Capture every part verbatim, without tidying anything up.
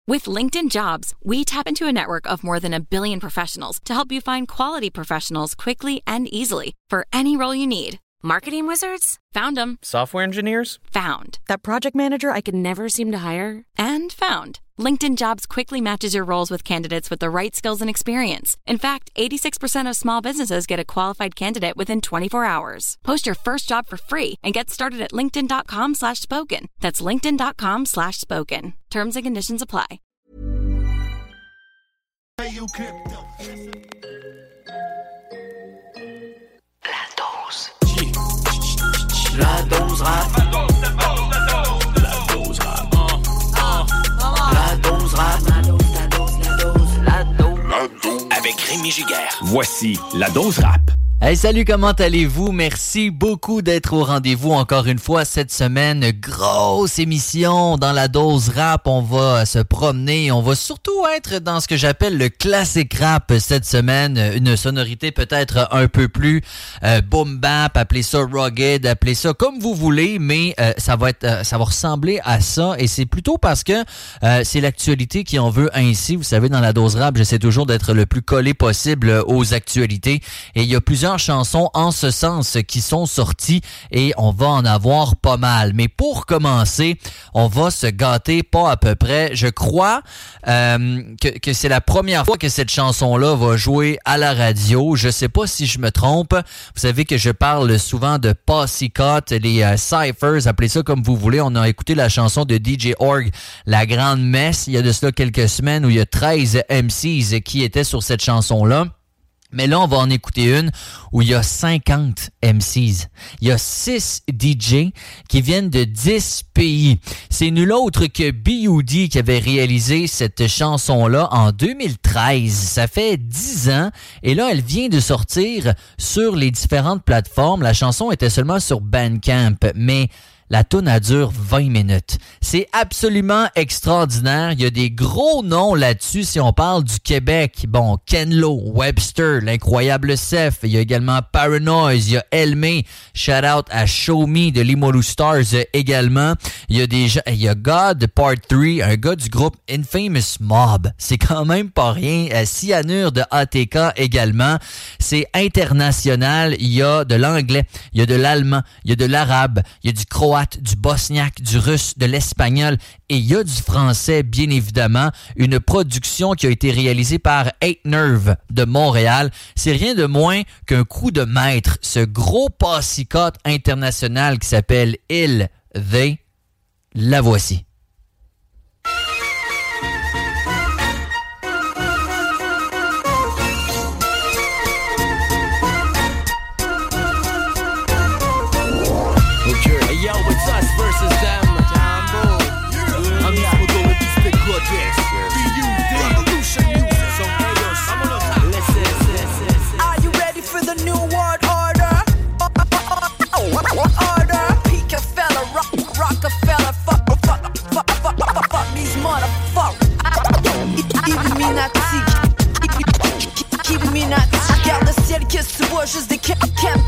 With LinkedIn Jobs, we tap into a network of more than a billion professionals to help you find quality professionals quickly and easily for any role you need. Marketing wizards? Found them. Software engineers? Found. That project manager I could never seem to hire? And found. LinkedIn Jobs quickly matches your roles with candidates with the right skills and experience. In fact, eighty-six percent of small businesses get a qualified candidate within twenty-four hours. Post your first job for free and get started at linkedin.com slash spoken. That's linkedin.com slash spoken. Terms and conditions apply. La dose. La dose rap. La dose rap. La dose rap. La dose, la dose, la dose, la dose. La dose. Avec Rémi Giguère. Voici la dose rap. Hey, salut, comment allez-vous? Merci beaucoup d'être au rendez-vous encore une fois cette semaine. Grosse émission dans la dose rap. On va se promener. On va surtout être dans ce que j'appelle le classique rap cette semaine. Une sonorité peut-être un peu plus euh, boom bap, appelez ça rugged, appelez ça comme vous voulez, mais euh, ça va être, euh, ça va ressembler à ça. Et c'est plutôt parce que euh, c'est l'actualité qui en veut ainsi. Vous savez, dans la dose rap, j'essaie toujours d'être le plus collé possible aux actualités. Et il y a plusieurs chansons en ce sens qui sont sorties et on va en avoir pas mal. Mais pour commencer, on va se gâter pas à peu près. Je crois euh, que, que c'est la première fois que cette chanson-là va jouer à la radio. Je sais pas si je me trompe. Vous savez que je parle souvent de Pussycat, les euh, Cyphers, appelez ça comme vous voulez. On a écouté la chanson de D J Org, La Grande Messe, il y a de cela quelques semaines où il y a treize M Cs qui étaient sur cette chanson-là. Mais là, on va en écouter une où il y a cinquante M Cs. Il y a six D J qui viennent de dix pays. C'est nul autre que B U D qui avait réalisé cette chanson-là en deux mille treize. Ça fait dix ans. Et là, elle vient de sortir sur les différentes plateformes. La chanson était seulement sur Bandcamp, mais la toune a dure vingt minutes. C'est absolument extraordinaire. Il y a des gros noms là-dessus si on parle du Québec. Bon, Ken Lo, Webster, l'incroyable Seth. Il y a également Paranoise, il y a Elmé. Shout out à Show Me de Limoilou Stars également. Il y a des gens, il y a God Part trois, un gars du groupe Infamous Mob. C'est quand même pas rien. Cyanure de A T K également. C'est international. Il y a de l'anglais, il y a de l'allemand, il y a de l'arabe, il y a du croate, du bosniaque, du russe, de l'espagnol et il y a du français, bien évidemment. Une production qui a été réalisée par Eight Nerve de Montréal. C'est rien de moins qu'un coup de maître. Ce gros Pussycat international qui s'appelle Il, They, la voici. Yo, it's us versus them. Jambo. Yeah. I'm just gonna go with this big good yes. B U D. Revolution music. So chaos. I'm gonna listen, listen, listen. Are you ready for the new world order? Order. Peak a fella, rock, Rockefeller, fuck, fuck, fuck, fuck, fuck, fuck these motherfuckers. Illuminati. Illuminati. Regarde le ciel, qu'est-ce que tu vois? Juste des camp, camp.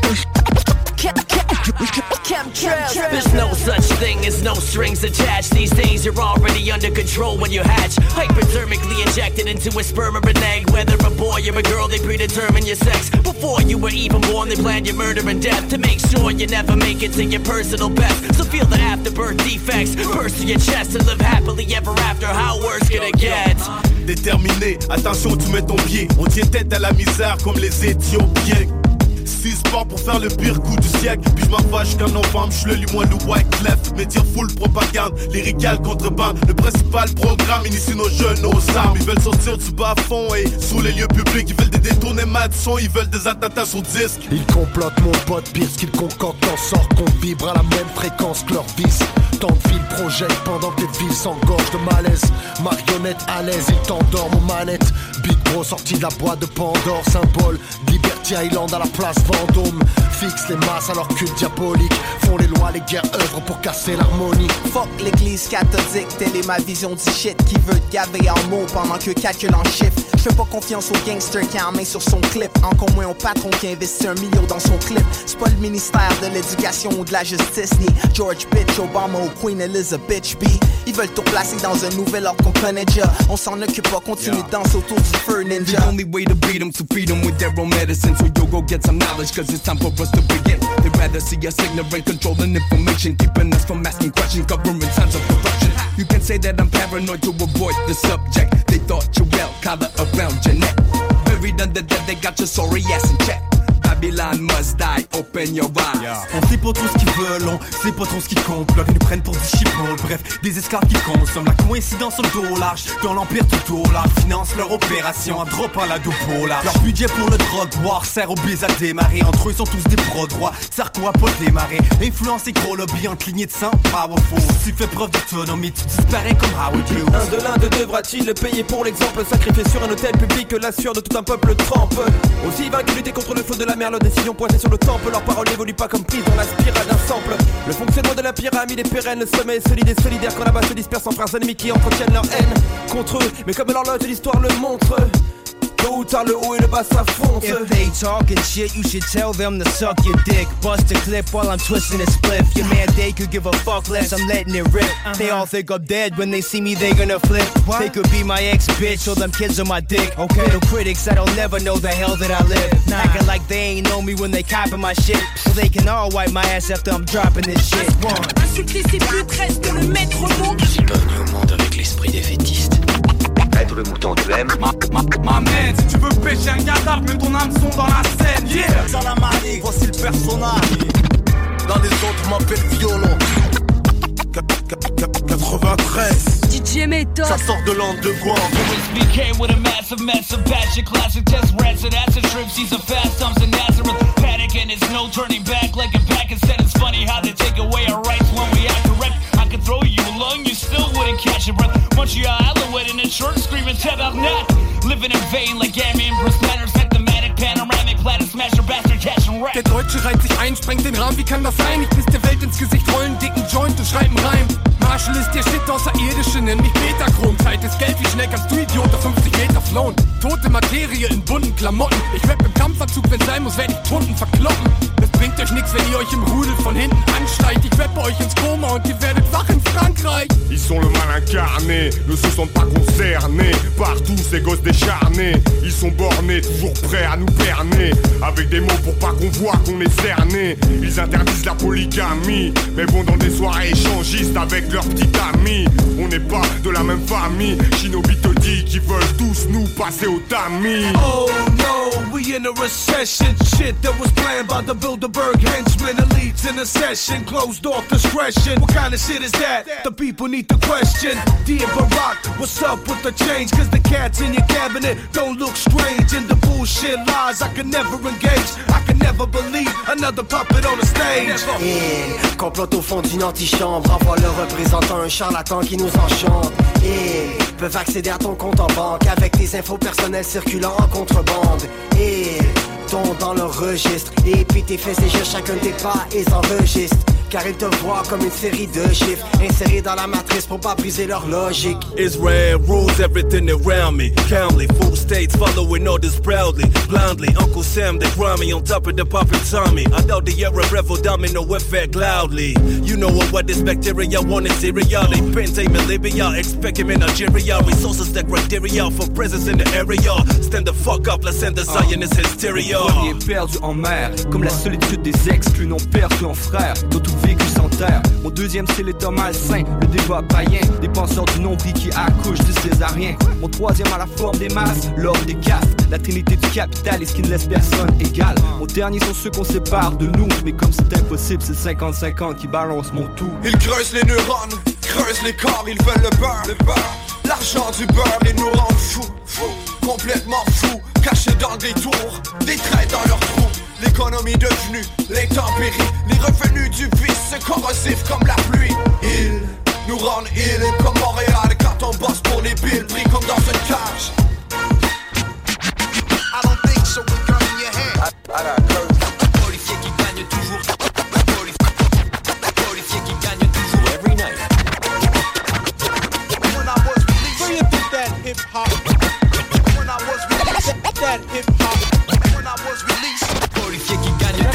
There's no such thing as no strings attached. These days you're already under control when you hatch. Hypodermically injected into a sperm or an egg. Whether a boy or a girl, they predetermine your sex. Before you were even born, they planned your murder and death to make sure you never make it to your personal best. So feel the afterbirth defects burst through your chest and live happily ever after. How worse can it get? Déterminé, attention tu mets ton pied. On tient tête à la misère comme les Éthiopiens. Six sports pour faire le pire coup du siècle. Puis je m'en jusqu'en novembre, je suis le Limoilou Wyclef. Métier full propagande, lyrical contrebande. Le principal programme initie nos jeunes aux armes. Ils veulent sortir du bas-fond et sous les lieux publics. Ils veulent des détournements de son, ils veulent des attentats sur disque. Ils complotent mon pote, pire ce qu'ils concoctent en sort qu'on vibre à la même fréquence que leur vice. Tant de villes projettent pendant que les villes s'engorgent de malaise. Marionnette à l'aise, ils t'endorment aux manettes. Big Bro sorti de la boîte de Pandore, symbole Liberty Island à la place Vendôme. Fixe les masses à leur culte diabolique. Font les lois, les guerres œuvrent pour casser l'harmonie. Fuck l'église catholique, telle est ma vision du shit. Qui veut te gaver en mots pendant que calcule en chiffres. J'fais pas confiance au gangster qui a en main sur son clip. Encore moins au patron qui investit un million dans son clip. C'est pas le ministère de l'éducation ou de la justice, ni George Bitch, Obama ou Queen Elizabeth B. Ils veulent tout placer dans un nouvel ordre qu'on connaît déjà. On s'en occupe pas, continue de danser autour du feu, ninja. The only way to beat them, to feed them with their own medicine. So yo, go get some knowledge, cause it's time for us to begin. They'd rather see us ignorant, controlling information, keeping us from asking questions, government signs of corruption. You can say that I'm paranoid to avoid the subject. They thought you well, collar around your neck. Buried under that, they got your sorry ass in check. Babylon must die, open your eyes. Yeah. On sait pas trop ce qu'ils veulent, on sait pas trop ce qu'ils comptent. Ils nous prennent pour des chipoles, bref, des esclaves qui consomment la coïncidence sur le dos large. Dans l'empire tout au large, financent leur opération en droppant la doupe au large. Leur budget pour le drogue boire sert aux bises à démarrer. Entre eux sont tous des pros droits, sert quoi pas démarrer. Influence et gros lobby en clignée de sang, powerful. Si tu fais preuve d'autonomie, tu disparais comme Howard Hughes. Un de l'un de devra-t-il le payer pour l'exemple? Sacrifié sur un hôtel public, la sueur de tout un peuple trempe. Aussi vaincu lutter contre le feu de la mer, leurs décisions pointées sur le temple. Leurs paroles n'évoluent pas comme prises dans la spirale d'un sample. Le fonctionnement de la pyramide est pérenne, le sommet est solide et solidaire. Quand là-bas se dispersent en frères ennemis qui entretiennent leur haine contre eux. Mais comme l'horloge de l'histoire le montre, tôt ou tard le haut et le bas s'affrontent. If they talking shit, you should tell them to suck your dick. Bust a clip while I'm twisting a spliff. Your man, they could give a fuck less, I'm letting it rip. Uh-huh. They all think I'm dead, when they see me they gonna flip. What? They could be my ex-bitch or them kids on my dick. Okay. Little critics that'll never know the hell that I live. Nah. Acting like they ain't know me when they copping my shit. So they can all wipe my ass after I'm dropping this shit. One. Insulter ses plus presque le maître mot. Bienvenue au monde avec l'esprit des fétistes. Être le mouton tu aimes. Ma, ma, ma man, si tu veux pêcher un cadavre, mets ton hameçon dans la scène. Yeah. Salam alaikum, voici le personnage. Dans les autres m'appelle violon. quatre-vingt-treize. D J méthode. Ça sort de l'angle de Guam. B K with a massive, massive passion. Classic test rats and acid trips. He's a fast thumbs in Nazareth. Panic and there's no turning back. Like a back and said it's funny how they take away our rights when we act correct. I could throw you a lung, you still wouldn't catch your breath. Munch your alouette in a shirt screaming tabarnak. Living in vain like Gammy and Bruce Manners. Hectomatic, panoramic, platter smasher, bastard, cash and rap. Der Deutsche reiht sich ein, sprengt den Rahmen, wie kann das sein? Ich piss der Welt ins Gesicht, rollen dicken Joint und schreiben Reim. Marshall ist der Shit außerirdische, nenn mich Betachrom. Zeit ist Geld, wie schnell kannst du Idiot auf fünfzig Meter flown? Tote Materie in bunten Klamotten. Ich rapp im Kampfanzug, wenn sein muss, werd ich Tunden verkloppen. Es bringt euch nix, wenn ihr euch im Rudel von hinten ansteigt. Ich rappe euch ins Koma und ihr werdet wach in Frankreich. Ils sont le mal incarné, ne se sentent pas concernés. Partout ces gosses décharnés, ils sont bornés, toujours prêts à nous berner. Avec des mots pour pas qu'on voit qu'on est cerné. Ils interdisent la polygamie, mais vont dans des soirées échangistes avec leurs petits amis. On n'est pas de la même famille. Shinobi te dit qu'ils veulent tous nous passer au tamis. Oh no, we in a recession. Shit that was planned by the Bilderberg henchmen. Elites in a session, closed off discretion. What kind of shit is that? The people need to question. Dear Barack, what's up with the change? Cause the cats in your cabinet don't look strange. In the bullshit lies, I can never engage. I can never believe another puppet on the stage. Et complot au fond d'une antichambre. Envoie le représentant, un charlatan qui nous enchante. Et peuvent accéder à ton compte en banque avec des infos personnelles circulant en contrebande. Et tombent dans leur registre. Et puis tes faits et gestes, chacun des pas et enregistre. Car ils te voient comme une série de chiffres insérés dans la matrice pour pas briser leur logique. Israel rules everything around me. Calmly, full states following orders proudly. Blindly, Uncle Sam, they grimy on top of the puppet Tommy. I know the Arab rebel domino effect loudly. You know what, what this bacteria want in Syria. They pin him in Libya, expect him in Nigeria. Resources that criteria for presence in the area. Stand the fuck up, let's send the Zionist hysteria. Premier perdu en mer, comme la solitude des exclus non perdus en frères. Dont tout vécu sans terre. Mon deuxième c'est l'état malsain, le débat païen. Des penseurs du nombril qui accouchent du césarien. Mon troisième a la forme des masses, l'ordre des castes. La trinité du capitalisme qui ne laisse personne égal. Mon dernier sont ceux qu'on sépare de nous. Mais comme c'est impossible, c'est cinquante cinquante qui balance mon tout. Ils creusent les neurones, creusent les corps, ils veulent le beurre, le beurre. L'argent du beurre, ils nous rendent fous, fous, complètement fous. Cachés dans des tours, des traits dans leurs trous. L'économie devenue l'intempérie, les revenus du vice corrosifs comme la pluie. Ils nous rendent îles comme Montréal quand on bosse pour les billes, pris comme dans une cage. I don't think so, with gun in your hand. I, I got courage. Policier qui gagne toujours. Policier qui gagne toujours. Every night. When I was released, bring it to that hip hop. When I was released, that hip hop. When I was released. Policier qui gagne toujours.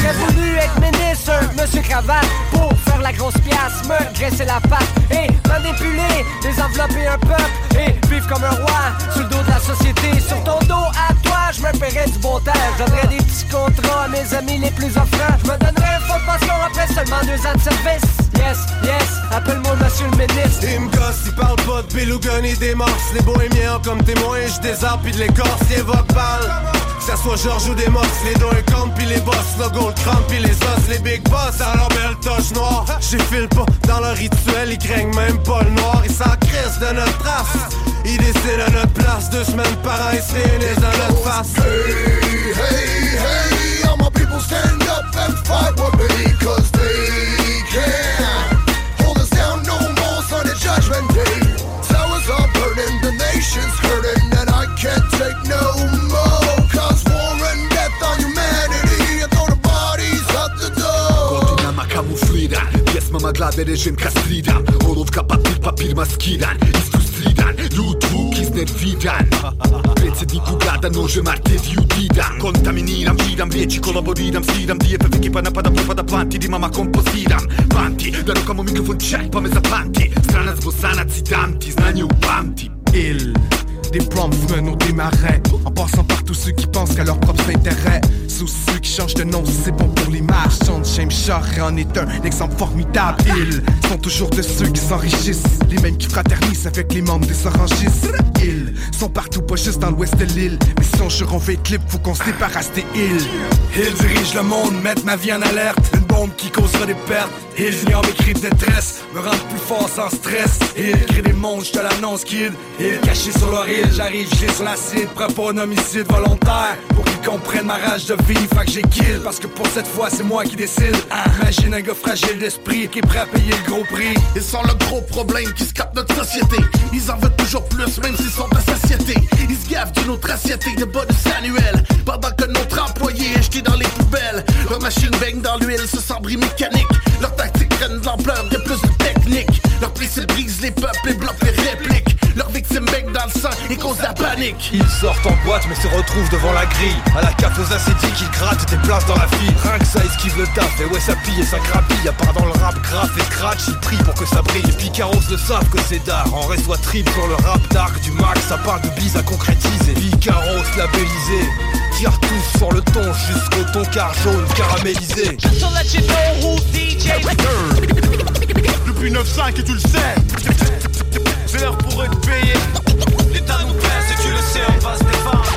J'aurais voulu être ministre, monsieur Cravate, pour faire la grosse pièce, me graisser la patte et manipuler, désenvelopper un peuple et vivre comme un roi sur le dos de la société. Sur ton dos à toi, je me paierais du bon temps. Je donnerais des petits contrats à mes amis les plus offrants. Je me donnerais un fonds de pension après seulement deux ans de service. Yes, yes, appelle-moi monsieur le ministre. Il me gosse, il parle pas de Beluga ni des morses. Les bohémiens comme témoins, je désarpe pis de l'écorce. Il évoque balle, que ça soit Georges ou des morses. Les dos et compte pis les boss, le gold cramp pis les os. Les big boss à leur belle toche noire. J'effile pas dans leur rituel, ils craignent même pas le noir. Ils s'en crissent de notre trace. Ils décident à notre place, deux semaines par an, ils se réunissent dans notre face. Hey, hey, hey, all my people stand up and fight with me, cause they can't hold us down no more, son, it's judgment day. Towers are burning, the nation's hurting, and I can't take no more, cause war and death on humanity, and throw the bodies out the door. Godinama kamufliran, pjesmama glave režim kastriran, olovka papir, papir maskiran, istu stridan, ljud zvuk iznerviran. Predsjedniku grada nožem arteriju didam, kontaminiram, vidam riječi, kolaboriram, sviram, dijepe ekipa napada, propada, planti, rimama kompoziram. Panti, da rukamo mikrofon čaj, pa me zapamti, stranac, bosanac i damti, znanje upamti. Il des promptsmen au démarrais, en passant par tous ceux qui pensent qu'à leur propre intérêt. Sous ceux qui changent de nom, si c'est bon pour l'image. Sean James Charest en est un exemple formidable. Ils sont toujours de ceux qui s'enrichissent, les mêmes qui fraternisent avec les membres des orangistes. Ils sont partout, pas juste dans l'ouest de l'île. Mais si on jure on fait clip, faut qu'on se débarrasse des îles. Ils dirigent le monde, mettent ma vie en alerte. Une bombe qui causera des pertes. Ils ignorent mes cris de détresse, me rendent plus fort sans stress. Ils créent des monstres, je te l'annonce kid. Ils cachés sur leur île, j'arrive, j'ai sur l'acide. Prends pas un homicide volontaire pour qu'ils comprennent ma rage de vivre, fait que j'ai kill. Parce que pour cette fois c'est moi qui décide. Imagine un gars fragile d'esprit qui est prêt à payer le gros prix. Ils sont le gros problème qui scapent notre société. Ils en veulent toujours plus même s'ils sont de satiété. Ils se gavent d'une autre assiette de bonus annuels, pendant que notre employé est jeté dans les poubelles. Leur machine baigne dans l'huile, se sent bris mécanique. Leurs tactiques prennent de l'ampleur, y'a plus de technique. Leurs principes brisent les peuples et bloquent les répliques. Leurs victimes baignent dans le sang et causent la panique. Ils sortent en boîte mais se retrouvent devant la grille. À la café aux acétiques, ils grattent tes places dans la file. Rien que ça esquive le taf, et ouais ça pille et ça crapille. À part dans le rap, graphe et scratch, ils prient pour que ça brille. Les picaros le savent que c'est d'art, en reçoit trip sur le rap dark du max. Ça parle de bise à concrétiser, picaros labellisé. Tire tous sur le ton jusqu'au toncard jaune caramélisé. Just to let you know who D J Depuis neuf cinq et tu le sais, c'est l'heure pour eux de payer. L'État nous pèse et tu le sais, on va se défendre.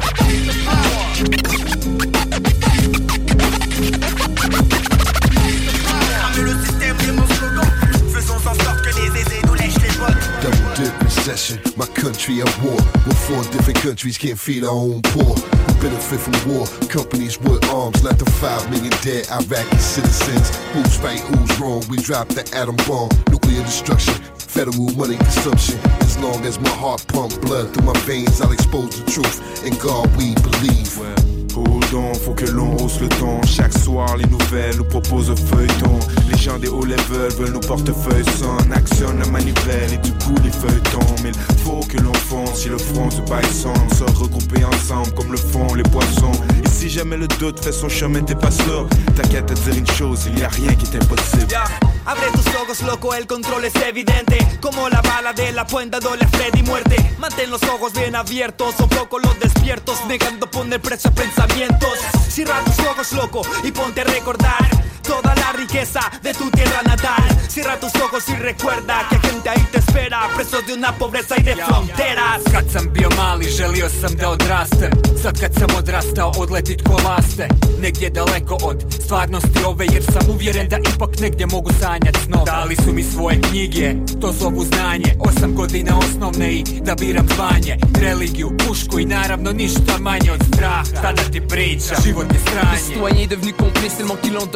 Ramène le système de mon slogan. Faisons en sorte que les aisés nous lèchent les bottes. Double dip recession, my country at war. With four different countries can't feed our own poor. We benefit from war, companies with arms. Let the five million dead Iraqi citizens. Who's right, who's wrong? We drop the atom bomb. Nuclear destruction, federal money consumption. As long as my heart pump blood through my veins, I'll expose the truth. In God we believe. Hold on, faut que l'on hausse le ton. Chaque soir, les nouvelles nous proposent un feuilleton. Les gens des hauts levels veulent nos portefeuilles sonne. Actionne la manivelle et du coup les feuilletons. Mais il faut que l'on fonce si le front se baille sombre. Se regrouper ensemble comme le font les poissons. Et si jamais le doute fait son chemin, t'es pas sûr. T'inquiète à dire une chose, il y a rien qui est impossible. Yeah. Abre tus ojos, loco, el control es evidente. Como la bala de la puenta doble a Freddy muerte. Mantén los ojos bien abiertos, son pocos los despiertos, negando poner precio a pensamientos. Cierra tus ojos, loco, y ponte a recordar toda la riqueza de tu tierra natal. Cierra tus ojos y recuerda que gente ahí te espera, presos de una pobreza y de fronteras. Kad sam bio mali, želio sam da odrastem. Sad kad sam odrastao, odletit ko laste. Negdje daleko od stvarnosti ove, jer sam uvjeren da ipak negdje mogu sanjat snove. Dali su mi svoje knjige, to zovu znanje. Osam godina osnovne i da biram zvanje. Religiju, pušku i naravno ništa manje od straha. Tada ti priča, život je stranje. Le citoyen est devenu complice tellement qu'il endoctrine son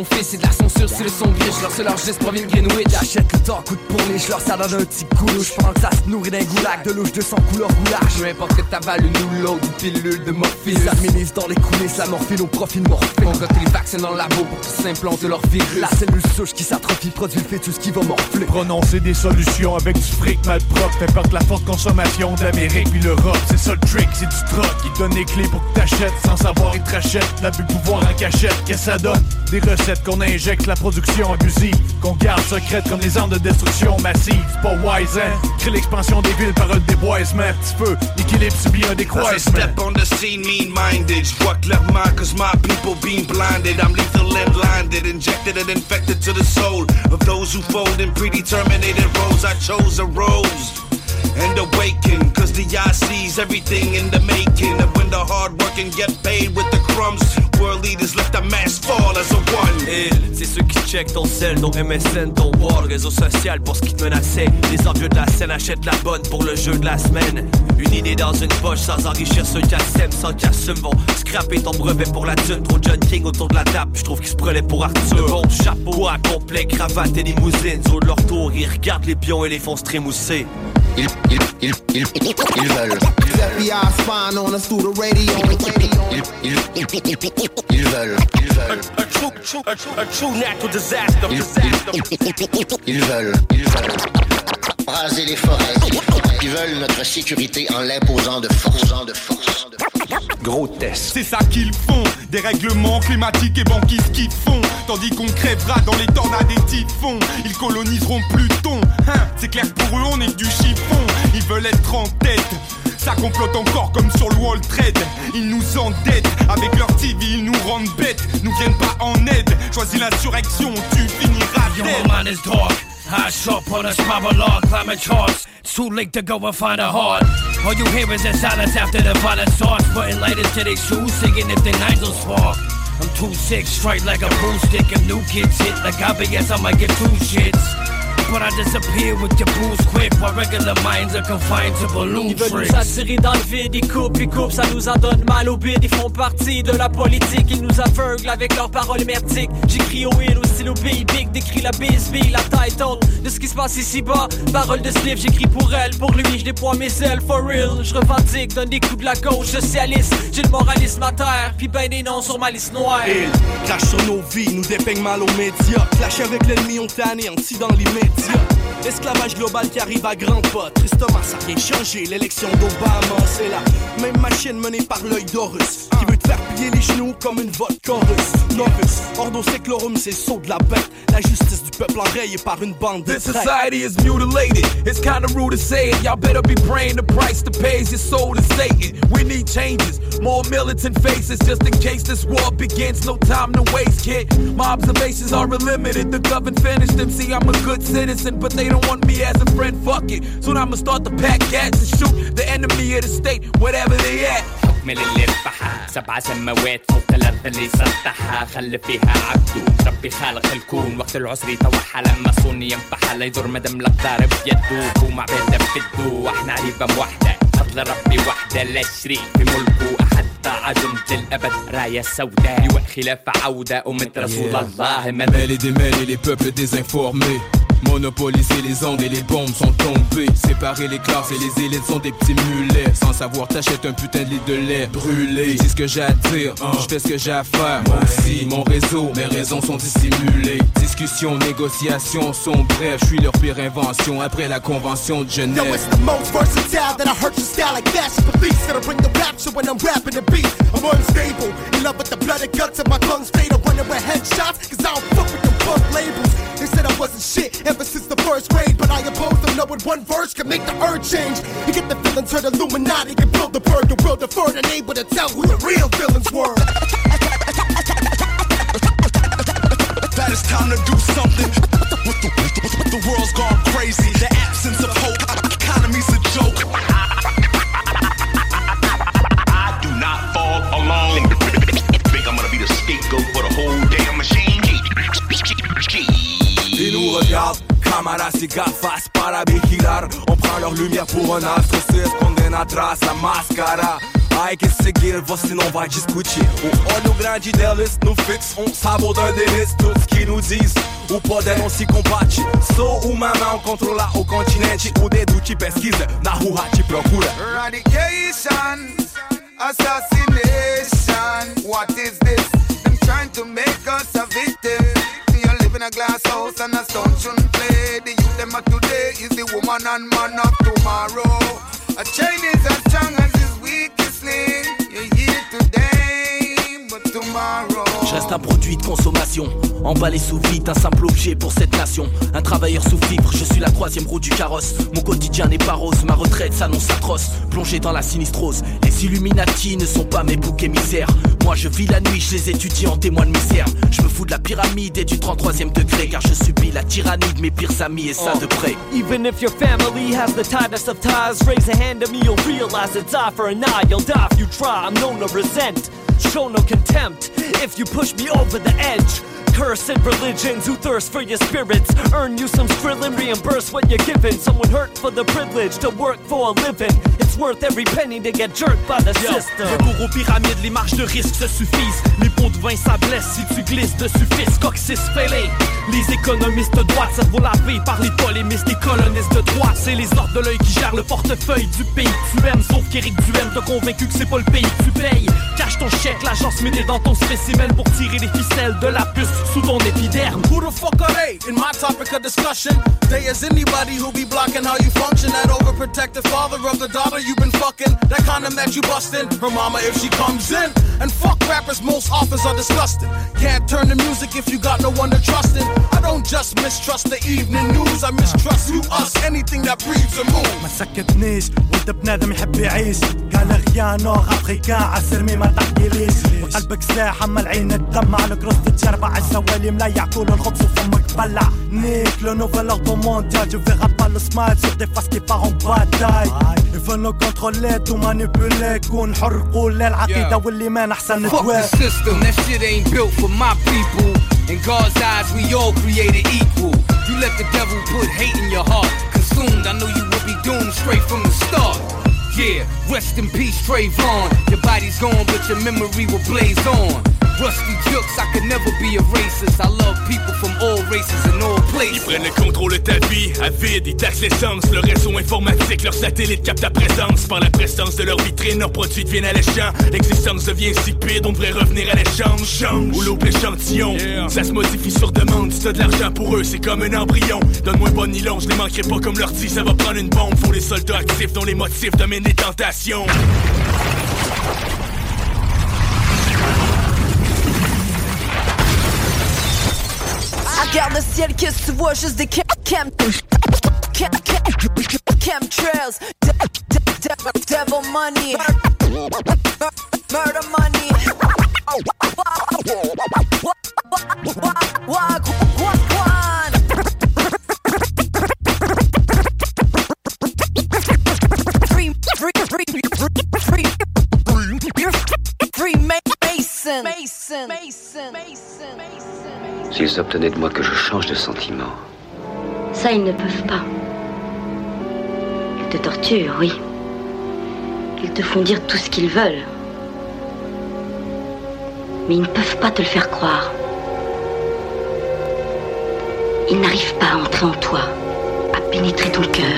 fils, c'est de la censure si le son glitch. Leur seul registre provient de Greenwich. J'achète le temps, coup de pourri, je leur ça donne un petit coup louche. Pendant que ça se nourrit d'un goulag, de louche de sang couleur goulash. Peu importe que t'avales une ou l'autre, une pilule de morphine. Ils administrent dans les coulisses la morphine au profit de morphine. On gote les vaccins dans le labo pour qu'ils s'implantent leur virus. La cellule souche qui s'atrophie produit le fœtus qui va morfler. Prononcer des solutions avec du fric mal propre. T'importe la forte consommation d'Amérique puis l'Europe. C'est ça le trick, c'est du troc. Ils te donnent les clés pour que t'achètes. Sans savoir ils te rachètent. L'abus de pouvoir en cachette, qu'est-ce que ça donne? Des recettes qu'on injecte, la production abusive qu'on garde secrète comme les armes de destruction massive. C'est pas wise, hein? Crée l'expansion des villes par un déboisement. Petit feu, l'équilibre subit un décroissement. Step on the scene, mean-minded. J'vois clairement cause my people being blinded. I'm lethal and blinded, injected and infected to the soul of those who fold in predeterminated roles. I chose a rose and awaken, cause the eye sees everything in the making. And when the hard working get paid with the crumbs, world leaders let the mass fall as a one. Il, c'est ceux qui check ton sel, ton M S N, ton wall, réseau social pour ce qui te menaçait. Les envieux de la scène achètent la bonne pour le jeu de la semaine. Une idée dans une poche sans enrichir ceux qui assèment, sans qui assument. Vont scraper ton brevet pour la thune. Trop John King autour de la table, j'trouve qu'ils se prenaient pour Arthur. Bon chapeau, bois complet, cravate et limousine. Sur leur tour, ils regardent les pions et les font se trémousser. Ils, ils, ils, ils, ils veulent. F B I spying on us through the radio. Ils, ils, ils, ils veulent. Ils veulent. A, a true, true, a true, a true natural disaster. Ils, disaster. Ils, ils veulent. Ils veulent. Raser les forêts. Ils veulent notre sécurité en l'imposant de force. De force. Gros test. C'est ça qu'ils font. Des règlements climatiques et banquistes qui font. Tandis qu'on crèvera dans les tornades et typhons. Ils coloniseront Pluton. Hein, c'est clair pour eux, on est du chiffon. Ils veulent être en tête. Ça complote encore comme sur le World Trade. Ils nous endettent. Avec leur T V, ils nous rendent bêtes. Nous viennent pas en aide. Choisis l'insurrection, tu finiras dead. Your mind is dark. High sharp on a spiral log, climate charts. It's too late to go and find a heart. All you hear is the silence after the violence starts. Putting lighters to their shoes, singing if their nostrils spark. I'm too sick, straight like a broomstick. If new kids hit like I B S, I might get two shits. But I disappear with your booze quick. While regular minds are confined to balloon tricks. Ils veulent tricks. nous attirer dans le vide, ils coupent, ils coupent, ça nous en donne mal au bide. Ils font partie de la politique, ils nous aveuglent avec leurs paroles merdiques. J'écris au Hill, au stylo Big Big, décris la B S B, la title de ce qui se passe ici-bas. Parole de slip, j'écris pour elle, pour lui, je déploie mes ailes, for real. Je revendique, donne des coups de la gauche, socialiste. J'ai le moralisme à terre, puis ben des noms sur ma liste noire. Ils crachent sur nos vies, nous dépeignent mal aux médias. Clash avec l'ennemi, on t'anéantit dans l'immédiat. L'esclavage global qui arrive à grands pas. Tristement, ça a rien changé. L'élection d'Obama, c'est la même machine menée par l'œil d'Horus qui veut te faire plier les genoux comme une vodka russe. Norus, ordoséclorum, c'est le saut de la bête. La justice du peuple enrayée par une bande de This society is mutilated. It's kinda rude to say it. Y'all better be praying the price to pay is your soul to Satan. We need changes, more militant faces just in case this war begins. No time to waste, kid. My observations are unlimited. The government finished them. See, I'm a good citizen, but they don't want me as a friend. Fuck it. Soon I'ma start to pack cats and shoot the enemy of the state, whatever they at. حكم للي ربحها سبع سماوات فوق الأرض اللي سطحها خلى فيها عبده ربي خالق الكون وقت العسر يتوحى لما صوني ينفحها لا يضر مدام الأقدار بيده قوم عبادة بفده احنا عريبة موحدة فضل ربي وحدة لا شريك في ملكه أحد عجمة الأبد راية سوداء لواء خلافة عودة أمة رسول الله Mêler et démêler les peuples désinformés. Monopoliser les ondes et les bombes sont tombées. Séparer les classes et les élites sont des petits mulets. Sans savoir t'achètes un putain de litre de lait brûlé. Dis ce que j'ai à dire, uh. je fais ce que j'ai à faire. Moi aussi, mon réseau, mes raisons sont dissimulées. Discussions, négociations sont brèves. Je suis leur pire invention après la convention de Genève. Yo, it's the most versatile that I heard your style like that's the beast that'll bring the rapture when I'm rapping the beat. I'm unstable, in love with the blood and guts of my tongue's fade. I'm running with headshots, cause I don't fuck with the punk labels. They said I wasn't shit ever since the first grade, but I oppose them knowing one verse can make the earth change. You get the feelings heard Illuminati can build the bird, the world deferred and able to tell who the real villains were. That it's time to do something. With the, with the world's gone crazy. The absence of hope, economy's a joke. I do not fall alone. Think I'm gonna be the scapegoat for the whole damn machine. Ils nous regardent, cámaras y gafas para vigilar. On prend leur lumière pour un astre, se esconden atrás la máscara. Ai que seguir, você não vai discutir. O olho grande deles no fixo, um sabotador deles. Todos que nos diz, o poder não se combate. Sou uma mão, controlar o continente. O dedo te pesquisa, na rua te procura. Eradication, assassination. What is this? Them trying to make us a victim. You live in a glass house and a stone shouldn't play. The youth them of today is the woman and man of tomorrow. A chain is as strong as his weakest link. You're here today, but tomorrow. Je reste un produit de consommation, emballé sous vide, un simple objet pour cette nation. Un travailleur sous fibre, je suis la troisième roue du carrosse. Mon quotidien n'est pas rose, ma retraite s'annonce atroce. Plongé dans la sinistrose, les Illuminati ne sont pas mes boucs émissaires. Moi je vis la nuit, je les étudie en témoin de misère. Je me fous de la pyramide et du trente-troisième degré, car je subis la tyrannie de mes pires amis et ça oh. de près. Even if your family has the tightest of ties, raise a hand to me, you'll realize it's eye for an eye. You'll die if you try, I'm known to resent. Show no contempt if you push me over the edge. Cursed religions who thirst for your spirits. Earn you some skrill and reimburse what you're given. Someone hurt for the privilege to work for a living. It's worth every penny to get jerked by the Yo, system. Recours aux pyramides, les marges de risque se suffisent. Les pots de vin ça blesse si tu glisses dessus. Fils coccyx fêlé. Les économistes de droite, ça vaut laver par les polémistes. Les colonistes de droite, c'est les ordres de l'œil qui gèrent le portefeuille du pays que tu aimes. Sauf qu'Éric Duhem t'a convaincu que c'est pas le pays que tu payes. Cache ton chèque, l'agence met dans ton spécimen pour tirer les ficelles de la puce sous ton épiderme. Who the fuck are they? In my topic of discussion, they is anybody who be blocking how you function. That overprotective father of the daughter you been fucking. That condom that you bustin'. Her mama if she comes in. And fuck rappers, most authors are disgusting. Can't turn the music if you got no one to trust in. I don't just mistrust the evening news, I mistrust you, us, anything that breathes a move. ما سكتنيش ولد بنادم يحب يعيش. قال غيا نوع افريكان عالسرمي ما تحكيليش. قلبك سلاح اما العين الدم على كروس تتشربع السوالي مليع كل الخبز وفمك بلع. Nick, le nouvel ordre mondial, tu verras pas le smile sur des faces qui partent en bataille. Ils veulent nous contrôler, tout manipuler, qu'on حرقوا للعقيدة واللي ما نحسن Fuck the system, that shit ain't built for my people. In God's eyes, we all created equal. You let the devil put hate in your heart. Consumed, I know you would be doomed straight from the start. Yeah, rest in peace, Trayvon. Your body's gone, but your memory will blaze on. Rusty jokes, I could never be a racist. I love people from all races and all places. Ils prennent le contrôle de ta vie, à vide, ils taxent l'essence. Le réseau informatique, leur satellite capte ta présence. Par la prestance de leur vitrine, leurs produits deviennent alléchants. L'existence devient insipide, on devrait revenir à l'échange. Change, ou l'eau l'échantillon, yeah. Ça se modifie sur demande. Si t'as de l'argent pour eux, c'est comme un embryon. Donne-moi un bon nylon, je les manquerai pas comme leur dit. Ça va prendre une bombe, faut les soldats actifs dont les motifs dominent les tentations. Regarde le ciel, qu'est-ce que tu vois? Juste des chem... chem... chem... chemtrails. Devil money. Murder money. Free, free, free, free, free, Mason. Mason. Mason. Mason. S'ils obtenaient de moi que je change de sentiment. Ça, ils ne peuvent pas. Ils te torturent, oui. Ils te font dire tout ce qu'ils veulent. Mais ils ne peuvent pas te le faire croire. Ils n'arrivent pas à entrer en toi, à pénétrer ton cœur.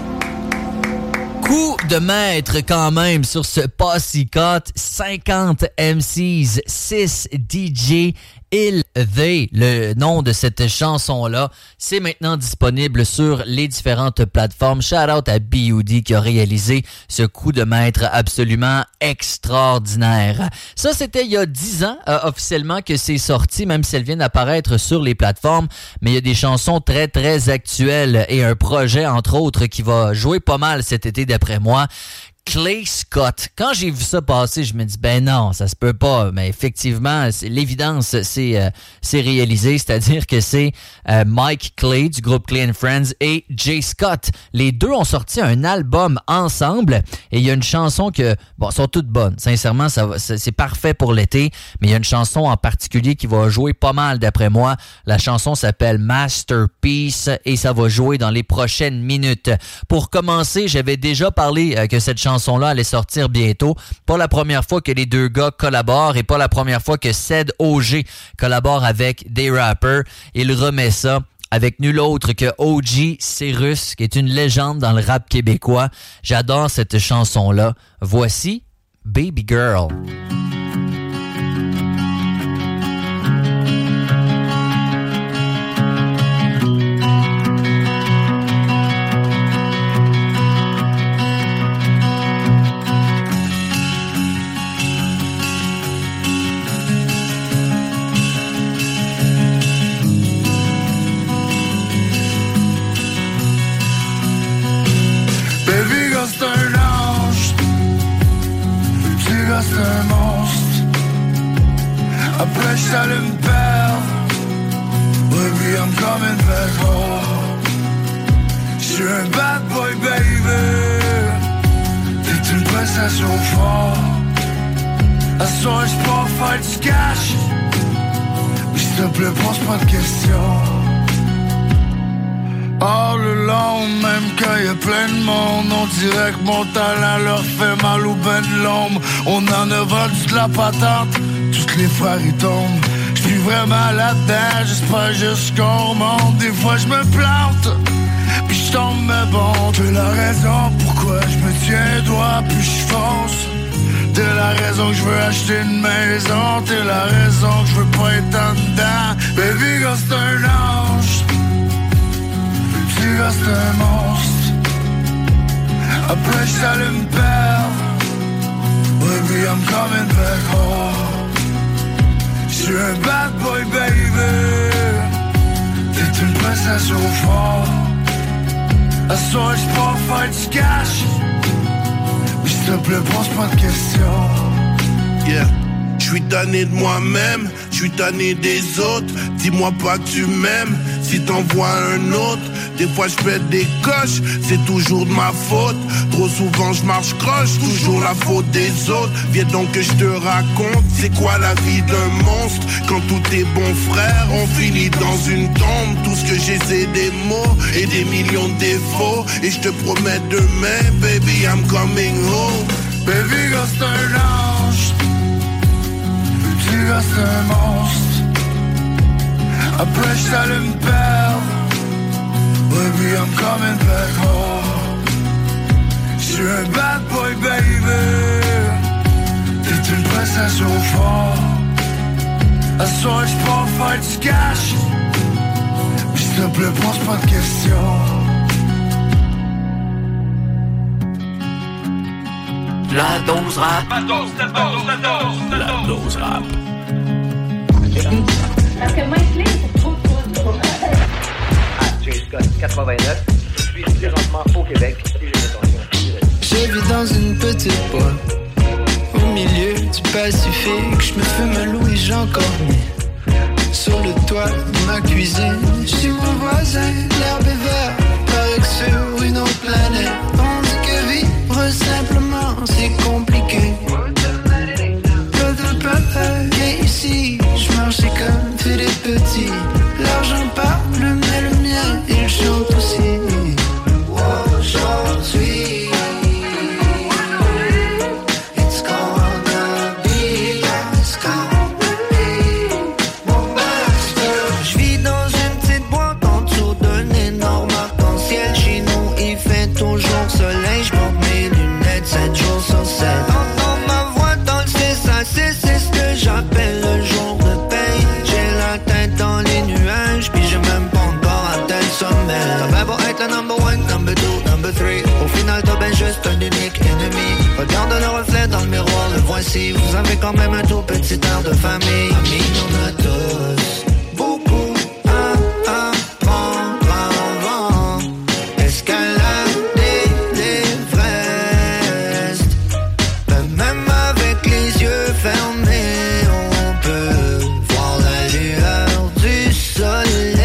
Coup de maître quand même sur ce Posse-Cut. cinquante M Cs, six D J, Il They, le nom de cette chanson-là, c'est maintenant disponible sur les différentes plateformes. Shout out à B U D qui a réalisé ce coup de maître absolument extraordinaire. Ça, c'était il y a dix ans euh, officiellement que c'est sorti, même si elles viennent apparaître sur les plateformes. Mais il y a des chansons très, très actuelles et un projet, entre autres, qui va jouer pas mal cet été d'après moi. Clay Scott. Quand j'ai vu ça passer, je me dis ben non, ça se peut pas. Mais effectivement, c'est, l'évidence, c'est, euh, c'est réalisé, c'est-à-dire que c'est euh, Mike Clay du groupe Clay and Friends et Jay Scott. Les deux ont sorti un album ensemble et il y a une chanson que, bon, sont toutes bonnes. Sincèrement, ça va, c'est, c'est parfait pour l'été. Mais il y a une chanson en particulier qui va jouer pas mal d'après moi. La chanson s'appelle Masterpiece et ça va jouer dans les prochaines minutes. Pour commencer, j'avais déjà parlé euh, que cette chanson chanson-là allait sortir bientôt. Pas la première fois que les deux gars collaborent et pas la première fois que Ced O G collabore avec des rappers. Il remet ça avec nul autre que O G Cyrus, qui est une légende dans le rap québécois. J'adore cette chanson-là. Voici Baby Girl. C'est un ange, petit gars c'est un monstre. Après j'allais me perdre, baby I'm coming back home. J'suis un bad boy baby, t'es une prestation forte. À ce soir j'pars faire du cash, mais s'il te plaît pose pas de questions. All alone, même quand y'a plein de monde, on dirait que mon talent leur fait mal ou ben de l'ombre. On en a vendu de la patente, toutes les fois ils tombent. J'suis vraiment là-dedans, j'espère juste qu'on remonte. Des fois j'me plante, puis j'tombe mais bon. T'es la raison pourquoi j'me tiens droit, puis j'fonce. T'es la raison que j'veux acheter une maison. T'es la raison que j'veux pas être en dedans. Baby girl c'est un ange, petit gars c'est un monstre. Après j'allais me perdre, baby I'm coming back home. J'suis un bad boy baby, t'es une prestation forte. À ce soir j'pars faire du cash, mais s'il te plaît pose pas de questions. Yeah. J'suis tanné de moi-même, j'suis tanné des autres. Dis-moi pas que tu m'aimes, si t'en vois un autre. Des fois j'pète des coches, c'est toujours de ma faute. Trop souvent j'marche croche, toujours la faute des autres. Viens donc que je te raconte, c'est quoi la vie d'un monstre. Quand tout est bon frère, on finit dans une tombe. Tout ce que j'ai c'est des mots et des millions de défauts. Et je te promets demain, baby I'm coming home. Baby girl c'est un ange, petit gars c'est un monstre. Après j'allais me perdre, baby I'm coming back home. J'suis un bad boy baby, t'es une prestation forte. À ce soir j'pars faire du cash, mais s'il te plaît pose pas de questions. La dose rap. La dose, la dose, la dose, la dose rap. Parce que moi, clé, c'est trop trop. Ah, James Scott, quatre-vingt-neuf. Je suis présentement au Québec. Je vis dans une petite boîte au milieu du Pacifique. Je me fume un Louis Jean Cormier sur le toit de ma cuisine. Chez mon voisin, l'herbe est verte. Paraît que sur une autre planète, on dit que vivre simplement c'est compliqué. Pas de papa, viens ici. Je marchais comme fait des petits. L'argent parle, mais le mien il chante aussi. Aujourd'hui, it's gonna be, it's gonna be mon master. Je vis dans une petite boîte en dessous d'un énorme arc-en-ciel. Chez nous il fait toujours soleil. Je porte mes lunettes sept jours sur sept. Entends ma voix dans le six à six, c'est ce que j'appelle le jour de paye. J'ai la tête dans les nuages, puis j'ai même pas encore atteint le sommet. T'as bien beau être le number one, number two, number three. Au final t'as ben juste un unique ennemi. Regarde le reflet dans le miroir, le voici. Vous avez quand même un tout petit air de famille. Amis, on a tous beaucoup à apprendre avant. Escalader l'Everest. Ben même avec les yeux fermés, on peut voir la lueur du soleil.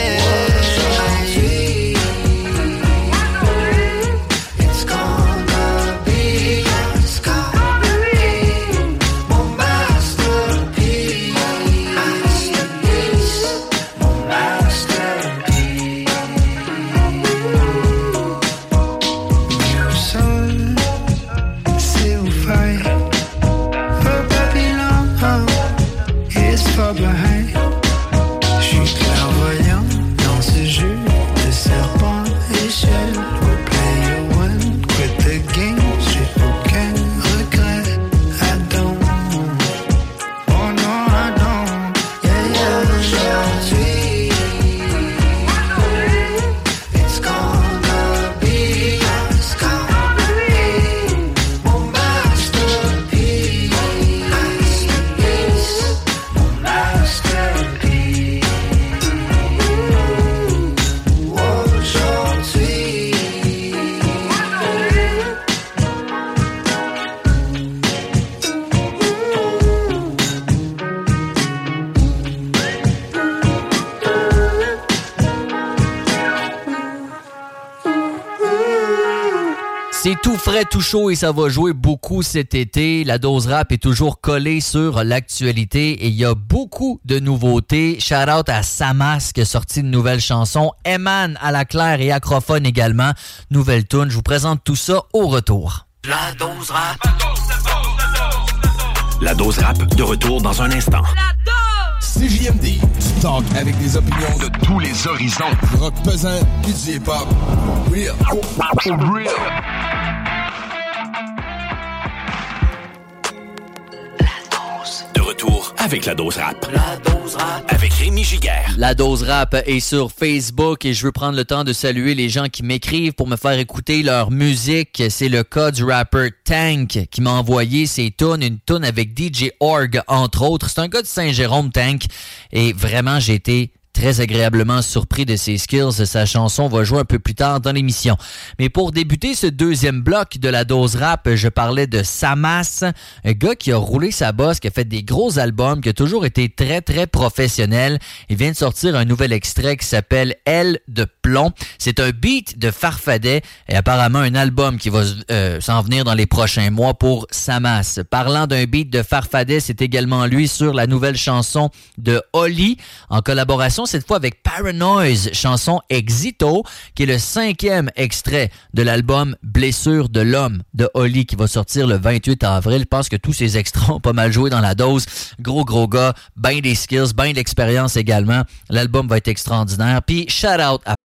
It's gonna be, it's gonna be mon masterpiece. Masterpiece. C'est tout frais, tout chaud et ça va jouer beaucoup cet été. La dose rap est toujours collée sur l'actualité et il y a beaucoup de nouveautés. Shout out à Samas qui a sorti une nouvelle chanson. Eman à la claire et acrophone également. Nouvelle tune. Je vous présente tout ça au retour. La dose rap. La dose rap de retour dans un instant. C J M D, du talk avec des opinions de tous les horizons. Du rock pesant, puis du hip-hop. Real. For real. De retour avec la dose rap. La dose rap. Avec Rémi Giguère. La dose rap est sur Facebook et je veux prendre le temps de saluer les gens qui m'écrivent pour me faire écouter leur musique. C'est le cas du rapper Tank qui m'a envoyé ses tunes, une tune avec D J Org entre autres. C'est un gars de Saint-Jérôme, Tank, et vraiment j'ai été très agréablement surpris de ses skills. Sa chanson va jouer un peu plus tard dans l'émission. Mais pour débuter ce deuxième bloc de la dose rap, je parlais de Samas, un gars qui a roulé sa bosse, qui a fait des gros albums, qui a toujours été très, très professionnel. Il vient de sortir un nouvel extrait qui s'appelle Aile de plomb. C'est un beat de Farfadet et apparemment un album qui va euh, s'en venir dans les prochains mois pour Samas. Parlant d'un beat de Farfadet, c'est également lui sur la nouvelle chanson de Oli, en collaboration cette fois avec Paranoise, chanson Exito, qui est le cinquième extrait de l'album Blessure de l'homme de Oli qui va sortir le vingt-huit avril. Je pense que tous ces extraits ont pas mal joué dans la dose. Gros, gros gars, ben des skills, ben d'expérience également. L'album va être extraordinaire. Puis, shout out à...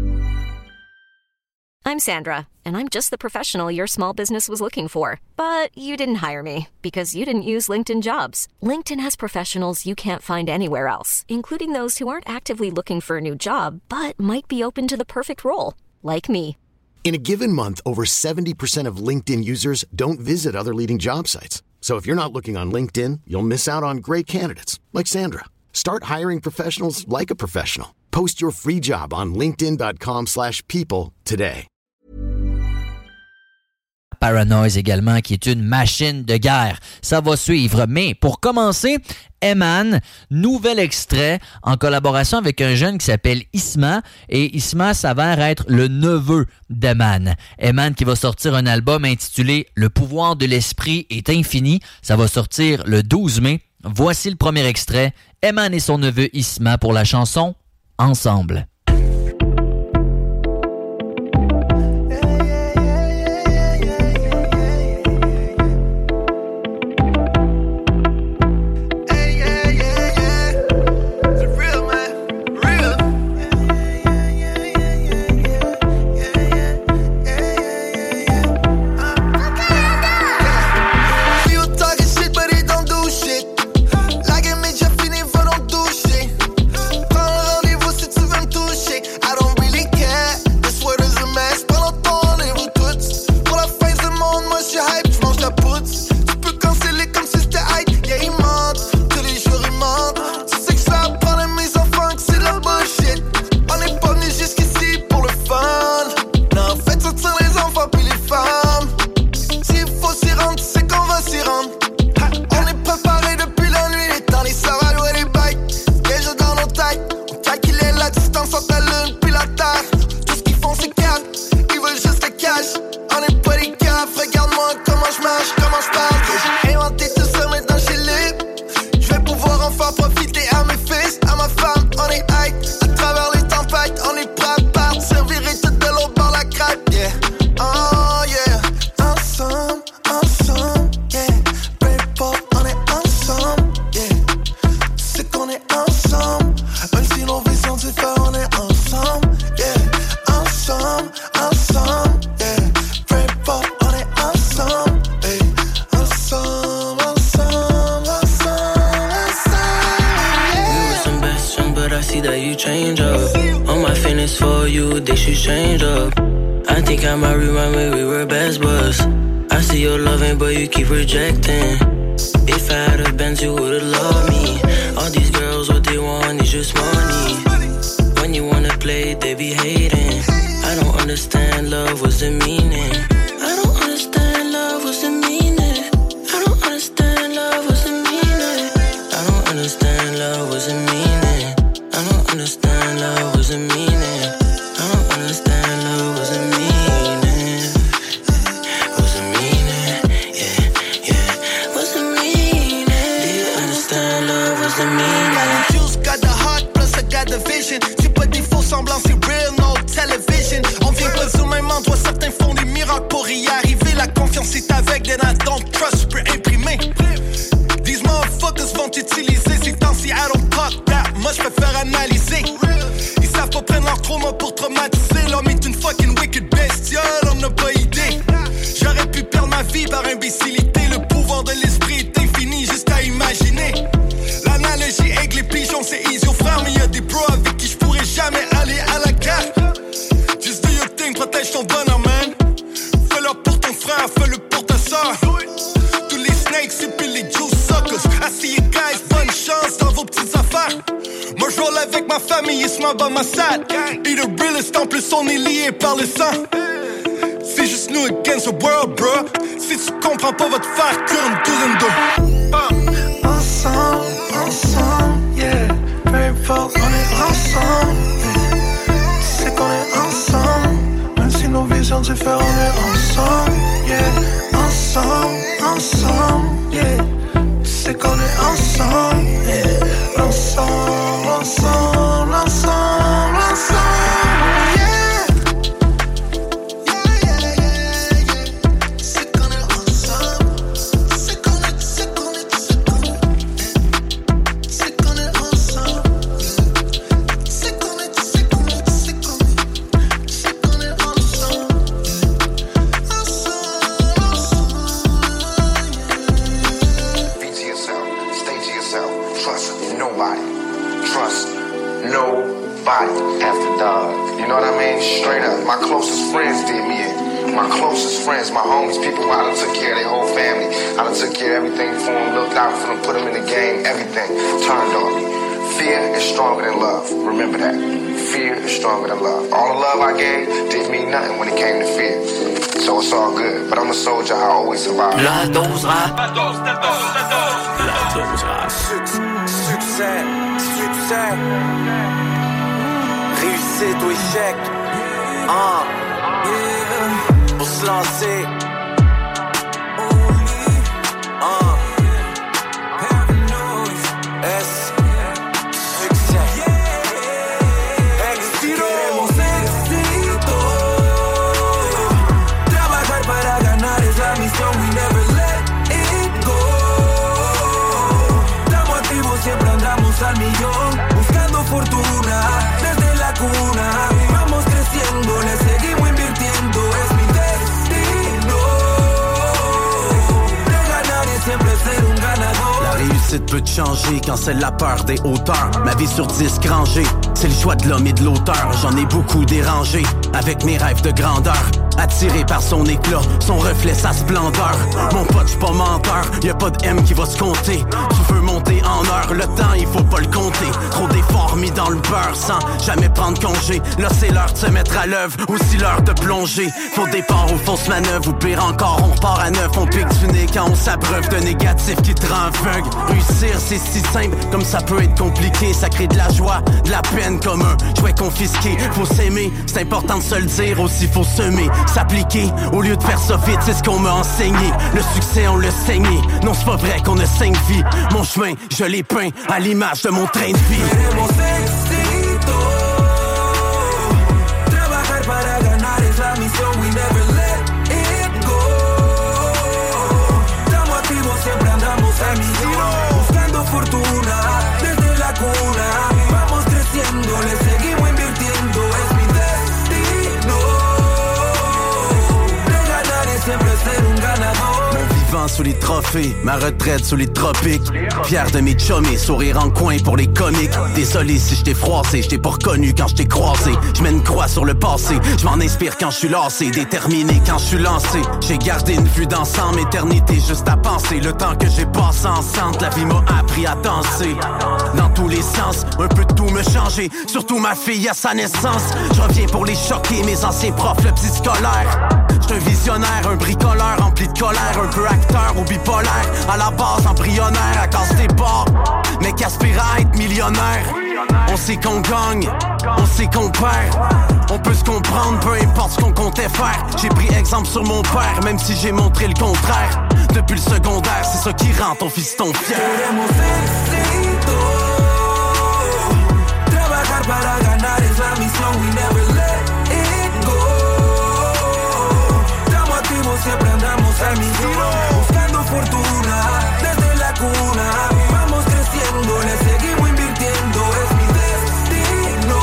I'm Sandra, and I'm just the professional your small business was looking for. But you didn't hire me because you didn't use LinkedIn Jobs. LinkedIn has professionals you can't find anywhere else, including those who aren't actively looking for a new job, but might be open to the perfect role, like me. In a given month, over seventy percent of LinkedIn users don't visit other leading job sites. So if you're not looking on LinkedIn, you'll miss out on great candidates, like Sandra. Start hiring professionals like a professional. Post your free job on linkedin.com slash people today. Paranoise également, qui est une machine de guerre. Ça va suivre. Mais pour commencer, Eman, nouvel extrait en collaboration avec un jeune qui s'appelle Isma. Et Isma s'avère être le neveu d'Eman. Eman qui va sortir un album intitulé « Le pouvoir de l'esprit est infini ». Ça va sortir le douze mai. Voici le premier extrait. Eman et son neveu Isma pour la chanson « Ensemble ». semblant, c'est real, no television. On vient pas du même endroit, certains font des miracles pour y arriver. La confiance est avec, then I don't trust, je peux imprimer. These motherfuckers vont utiliser ces temps-ci, I don't talk rap, moi je préfère analyser. Ils savent pas prendre leur trauma pour traumatiser. L'homme est une fucking wicked bestiole, on n'a pas idée. J'aurais pu perdre ma vie par imbécilité. Le pouvoir de l'esprit est infini, juste à imaginer. L'analogie avec les pigeons, c'est easy aux frères. Mais y'a des pros avec qui j'pourrais jamais aller à la gare. Just do your thing, protège ton bonheur, man. Fais-le pour ton frère, fais-le pour ta soeur. Tous les snakes et puis les juice suckers. Asseyez guys, bonne chance dans vos petites affaires. Moi je roll avec ma famille, it's my by my side. Et the realest, en plus on est liés par le sang. C'est juste nous against the world, bro. Si tu comprends pas, va te faire cuire une douzaine d'eau. Ensemble, ensemble, yeah. Peu importe, on est ensemble, yeah. Tu sais qu'on est ensemble. Même si nos visions diffèrent, on est ensemble, yeah. Ensemble, ensemble, yeah. Tu sais qu'on est ensemble, yeah. Ensemble, ensemble, ensemble, ensemble. After dog, you know what I mean? Straight up, my closest friends did me in. My closest friends, my homies, people I done took care of their whole family. I done took care of everything for them, looked out for them, put them in the game, everything turned on me. Fear is stronger than love. Remember that. Fear is stronger than love. All the love I gave didn't mean nothing when it came to fear. So it's all good, but I'm a soldier, I always survive. La dose rap. La dose, la dose, la dose. La dose rap. Succès, succès. Réussite ou échec, ah, yeah. Pour se lancer, ah, S, succès, éxito, éxito. Trabajar para ganar es la misión, we never let it go. Estamos activos, siempre andamos al millón, buscando fortuna. Cuna. Vamos creciendo, le seguimos invirtiendo, es mi destino. De ganar y siempre ser un ganador. La réussite peut te changer quand c'est la peur des hauteurs. Ma vie sur disque rangé, c'est le choix de l'homme et de l'auteur. J'en ai beaucoup dérangé avec mes rêves de grandeur. Attiré par son éclat, son reflet, sa splendeur. Mon pote, j'suis pas menteur, y'a pas de M qui va se compter. Tu veux monter en heure, le temps il faut pas le compter. Trop d'efforts mis dans le beurre sans jamais prendre congé. Là c'est l'heure de se mettre à l'œuvre, aussi l'heure de plonger. Faux départ ou fausse manœuvre, ou pire encore on repart à neuf. On pique du nez quand on s'abreuve de négatif qui te rend aveugle. Réussir c'est si simple, comme ça peut être compliqué. Ça crée de la joie, de la peine comme un jouet confisqué. Faut s'aimer, c'est important de se le dire, aussi faut semer. S'appliquer, au lieu de faire ça vite, c'est ce qu'on m'a enseigné. Le succès, on l'a saigné. Non, c'est pas vrai qu'on a cinq vies. Mon chemin, je l'ai peint à l'image de mon train de vie. Queremos éxito. Trabajar para ganar es la misión, we never let it go. Estamos activos, siempre andamos al millón, buscando fortuna desde la cuna. Vamos creciendo, le seguimos invirtiendo, es mi destino. Siempre ser un ganador. Mon vivant sous les trophées, ma retraite sous les tropiques. Fier de mes chummies, sourire en coin pour les comiques. Désolé si je t'ai froissé, je t'ai pas reconnu quand je t'ai croisé. Je mets une croix sur le passé, je m'en inspire quand je suis lassé. Déterminé quand je suis lancé, j'ai gardé une vue d'ensemble. Éternité juste à penser, le temps que j'ai passé ensemble. La vie m'a appris à danser dans tous les sens, un peu de tout me changer. Surtout ma fille à sa naissance. Je reviens pour les choquer, mes anciens profs, le petit scolaire. J'suis un visionnaire, un bricoleur rempli de colère, un peu acteur ou bipolaire. À la base embryonnaire, à casse des bords, mais qu'aspire à être millionnaire. On sait qu'on gagne, on sait qu'on perd. On peut se comprendre, peu importe ce qu'on comptait faire. J'ai pris exemple sur mon père, même si j'ai montré le contraire. Depuis le secondaire, c'est ça qui rend ton fiston fier. Queremos éxito. Trabajar para ganar es la misión. misión, we never let it go. Estamos activos, siempre andamos al millón, buscando fortuna desde la cuna. Vamos creciendo, le seguimos invirtiendo, es mi destino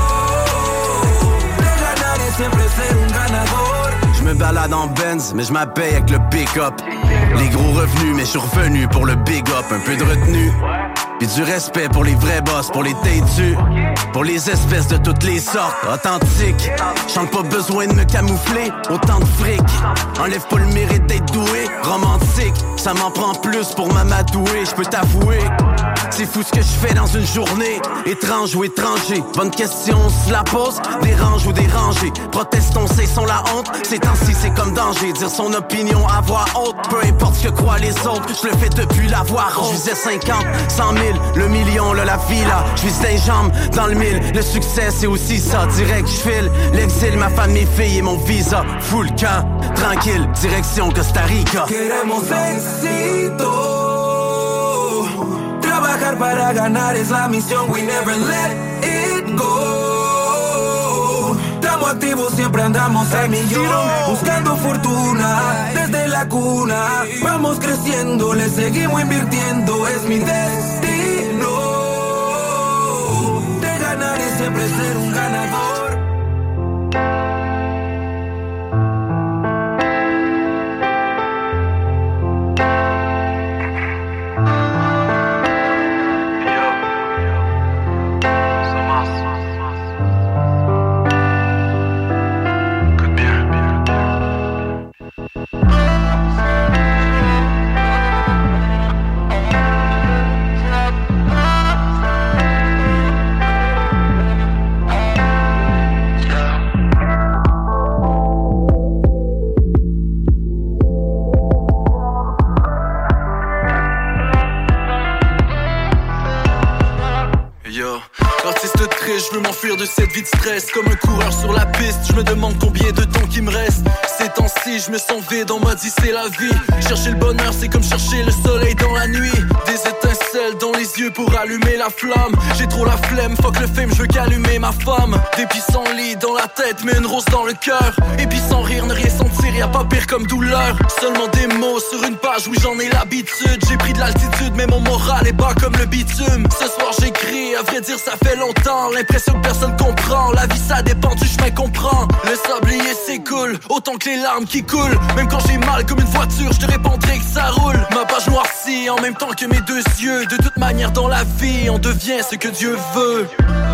de ganar y siempre ser un ganador. Je me balade en Benz, mais je m'appelle avec le pick-up. Les gros revenus, mais je suis revenu pour le big up. Un peu de retenue, puis du respect pour les vrais boss, pour les têtus, pour les espèces de toutes les sortes, authentiques. J'en ai pas besoin de me camoufler, autant de fric. Enlève pas le mérite d'être doué, romantique. Ça m'en prend plus pour m'amadouer, je peux t'avouer. C'est fou ce que je fais dans une journée, étrange ou étranger. Bonne question, on se la pose, dérange ou dérangé. Protestons, cessons la honte, ces temps-ci c'est comme danger. Dire son opinion à voix haute, peu importe ce que croient les autres. Je le fais depuis la voix haute. Je visais cinquante, cent mille, le million, là, la villa. Je vise des jambes dans le mille, le succès c'est aussi ça. Direct je file, l'exil, ma femme, mes filles et mon visa. Full camp, tranquille, direction Costa Rica. Queremos éxito, trabajar para ganar es la misión, we never let it go. Estamos activos, siempre andamos al millón, buscando fortuna desde la cuna. Vamos creciendo, le seguimos invirtiendo, es mi destino de ganar y siempre ser un ganador. Je veux m'enfuir de cette vie de stress, comme un coureur sur la piste. Je me demande combien de temps qu'il me reste. Ces temps-ci, je me sens vide, on m'a dit c'est la vie. Chercher le bonheur, c'est comme chercher le soleil dans la nuit. Des étincelles dans les yeux pour allumer la flamme. J'ai trop la flemme, fuck le fame, je veux qu'allumer ma femme. Des pissenlits dans la tête, mais une rose dans le cœur. Et puis sans rire, ne rien sentir, y'a pas pire comme douleur. Seulement des mots sur une page, oui j'en ai l'habitude. J'ai pris de l'altitude, mais mon moral est bas comme le bitume. Ce soir j'écris, à vrai dire ça fait longtemps. L'impression que personne comprend, la vie ça dépend du chemin qu'on prend. Le sablier s'écoule, autant que les larmes qui coulent. Même quand j'ai mal comme une voiture, je te répondrai que ça roule. Ma page noircit en même temps que mes deux yeux. De toute manière dans la vie, on devient ce que Dieu veut.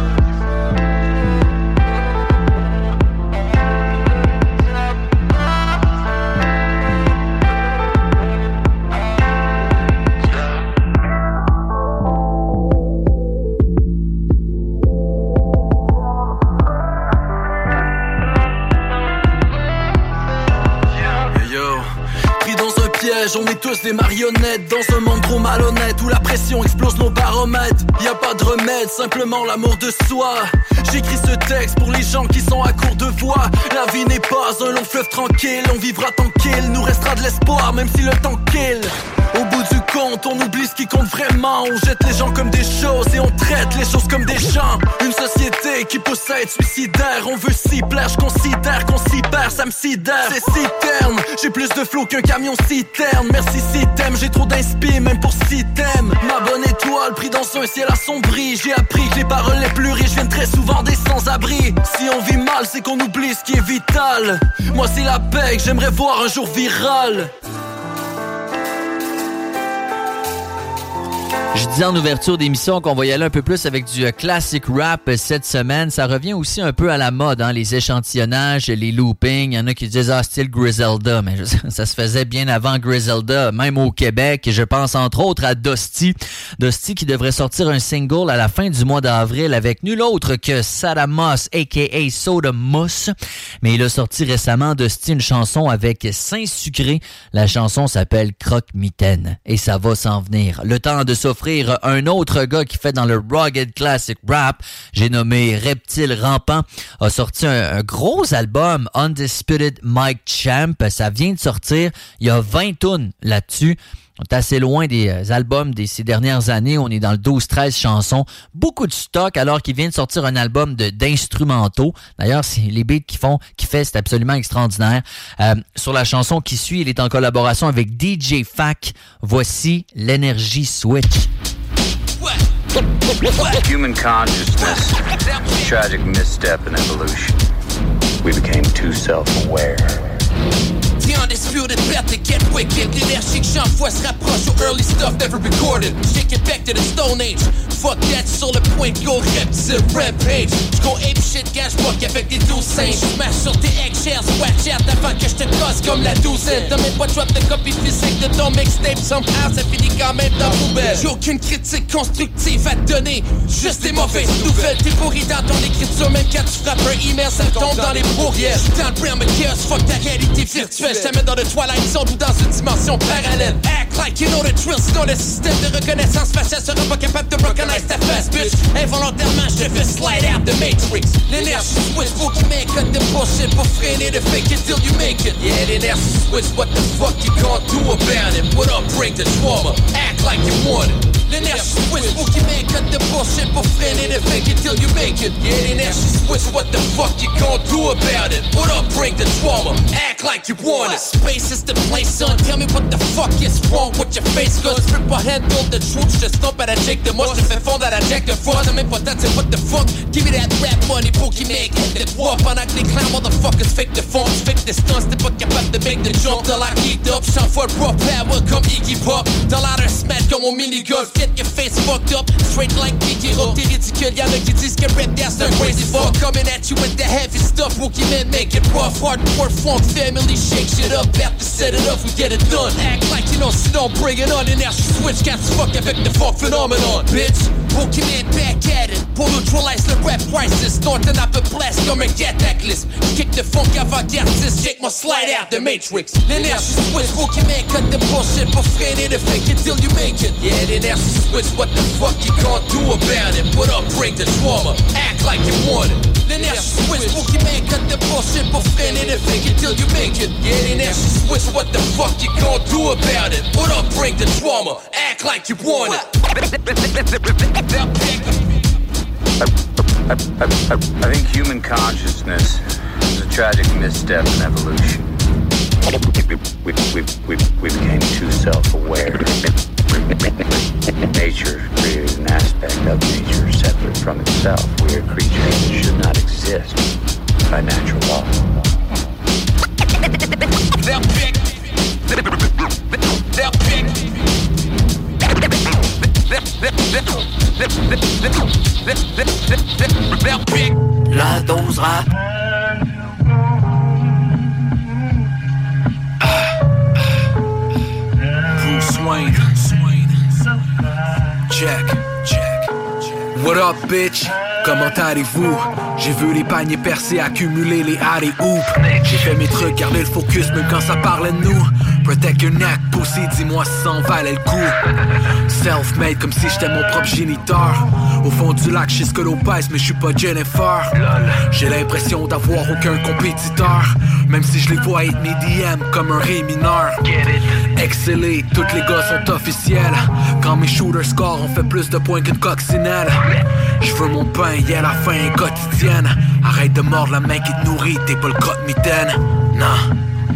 On est tous des marionnettes dans un monde trop malhonnête où la pression explose nos baromètres. Y a pas de remède, simplement l'amour de soi. J'écris ce texte pour les gens qui sont à court de voix. La vie n'est pas un long fleuve tranquille, on vivra tant qu'il nous restera de l'espoir même si le temps kill. Au bout du compte, on oublie ce qui compte vraiment. On jette les gens comme des choses et on traite les choses comme des gens. Une société qui pousse à être suicidaire. On veut s'y plaire, je considère qu'on s'y perd, ça me sidère. C'est si terne, j'ai plus de flow qu'un camion citerne. Merci si t'aimes, j'ai trop d'inspi même pour si t'aimes. Ma bonne étoile pris dans un ciel assombri. J'ai appris que les paroles les plus riches viennent très souvent des sans-abri. Si on vit mal, c'est qu'on oublie ce qui est vital. Moi c'est la paix que j'aimerais voir un jour virale. Je disais en ouverture d'émission qu'on va y aller un peu plus avec du euh, classic rap euh, cette semaine. Ça revient aussi un peu à la mode, hein, les échantillonnages, les loopings. Il y en a qui disent « Ah, style Griselda », mais je, ça se faisait bien avant Griselda, même au Québec. Je pense entre autres à Dusty. Dusty qui devrait sortir un single à la fin du mois d'avril avec nul autre que Sada Moss, a k a. Soda Moss. Mais il a sorti récemment, Dusty, une chanson avec Saint-Sucré. La chanson s'appelle « Croque-Mitaine » et ça va s'en venir. Le temps de s'offrir un autre gars qui fait dans le rugged classic rap, j'ai nommé Reptile Rampant, a sorti un, un gros album, Undisputed Mic Champ. Ça vient de sortir, il y a vingt tunes là-dessus. On est assez loin des albums de ces dernières années. On est dans le douze treize chansons. Beaucoup de stock alors qu'il vient de sortir un album de, d'instrumentaux. D'ailleurs, c'est les beats qu'ils font, qu'il fait, c'est absolument extraordinaire. Euh, sur la chanson qui suit, il est en collaboration avec D J Fac. Voici l'Energy Switch. Human consciousness, a tragic misstep in evolution. We became too self-aware. The undisputed path to get wicked. L'énergie que j'envoie se rapproche au early stuff never recorded. Shake it back to the Stone Age. Fuck that, sur le point de go reptile rampage. J'go ape shit, gage fuck avec des douze singes. J'smash sur tes eggshells, watch out avant que j'te casse comme la douzaine. T'as même pas drop de copie physique de ton mixtape. Somehow ça finit quand même dans la poubelle. J'ai aucune critique constructive à te donner, juste des mauvaises nouvelles. T'es pourri dans ton écriture, même quand tu frappes un email, ça tombe dans les pourrières. Dans le Brown McCares, fuck ta réalité virtuelle. J't'amène dans le Twilight Zone ou dans une dimension parallèle. Act like you know the drill, sinon le système de reconnaissance faciale sera pas capable de recognize ta face, bitch. Involontairement, je fais slide out the Matrix. L'énergie switch, faut qu'il make cut de bullshit pour freiner the fake it till you make it. Yeah, l'énergie switch, what the fuck you gonna do about it? What up, break the trauma, act like you want it. L'énergie switch, faut qu'il make cut de bullshit pour freiner the fake it till you make it. Yeah, l'énergie switch, what the fuck you gonna do about it? What up, break the trauma, act like you want it. Space is the place, son, tell me what the fuck is wrong with your face. Cause je peux pas handle the truth, je stomp à la Jake de moi, je fais fondre à la Jack de froid. T'as même pas tant, c'est what the fuck. Give me that rap money pour qu'il make it war. Pendant que les clowns motherfuckers fake the funk, fake the stunts, t'es pas capable de make the jump. Dans la heat up, j'envoie raw power comme Iggy Pop. Dans l'autre smash comme mon mini-golf, get your face fucked up, straight like Iggy Pop. T'es ridicule, y'en a qui disent que rap that's a crazy fuck. Coming at you with the heavy stuff, pour qu'il make it rough. Hardcore funk, family shake shit up. After set it up, we get it done. Act like you know, so don't bring it on. Énergie switch, can't fuck avec the funk phenomenon, bitch. Pokémon back at it, pour neutralize le rap crisis. Norton up a blast comme un cataclysme. Kick the funk avant-gardiste, shake my slide out the Matrix. L'énergie switch, Pokémon cut the bullshit pour freiner the fake it till you make it. Yeah, l'énergie switch, what the fuck you gonna do about it? Put up, break the trauma, act like you want it. L'énergie switch, Pokémon cut the bullshit pour freiner the fake it till you make it. Yeah, l'énergie switch, what the fuck you gonna do about it? Put up, break the trauma, act like you want it. I, I, I, I think human consciousness is a tragic misstep in evolution. We, we, we, we, we became too self-aware. Nature created an aspect of nature separate from itself. We are creatures that should not exist by natural law. They're big. They're big. La dose rap. Bruce Wayne. Check, check. What up, bitch? Comment allez-vous? J'ai vu les paniers percés, accumuler les alley-oops. J'ai fait mes trucs, garder le focus même quand ça parlait de nous. Protect your neck, pussy, dis-moi si ça en valait le coup. Self-made comme si j'étais mon propre géniteur. Au fond du lac, j'sais ce que l'eau pèse, mais j'suis pas Jennifer. J'ai l'impression d'avoir aucun compétiteur, même si je les vois être mes D M comme un ré mineur. Excellé, tous les gars sont officiels. Quand mes shooters score, on fait plus de points qu'une coccinelle. J'veux mon pain, y'a la faim quotidienne. Arrête de mordre la main qui te nourrit, t'es pas le cote-mitaine. Non.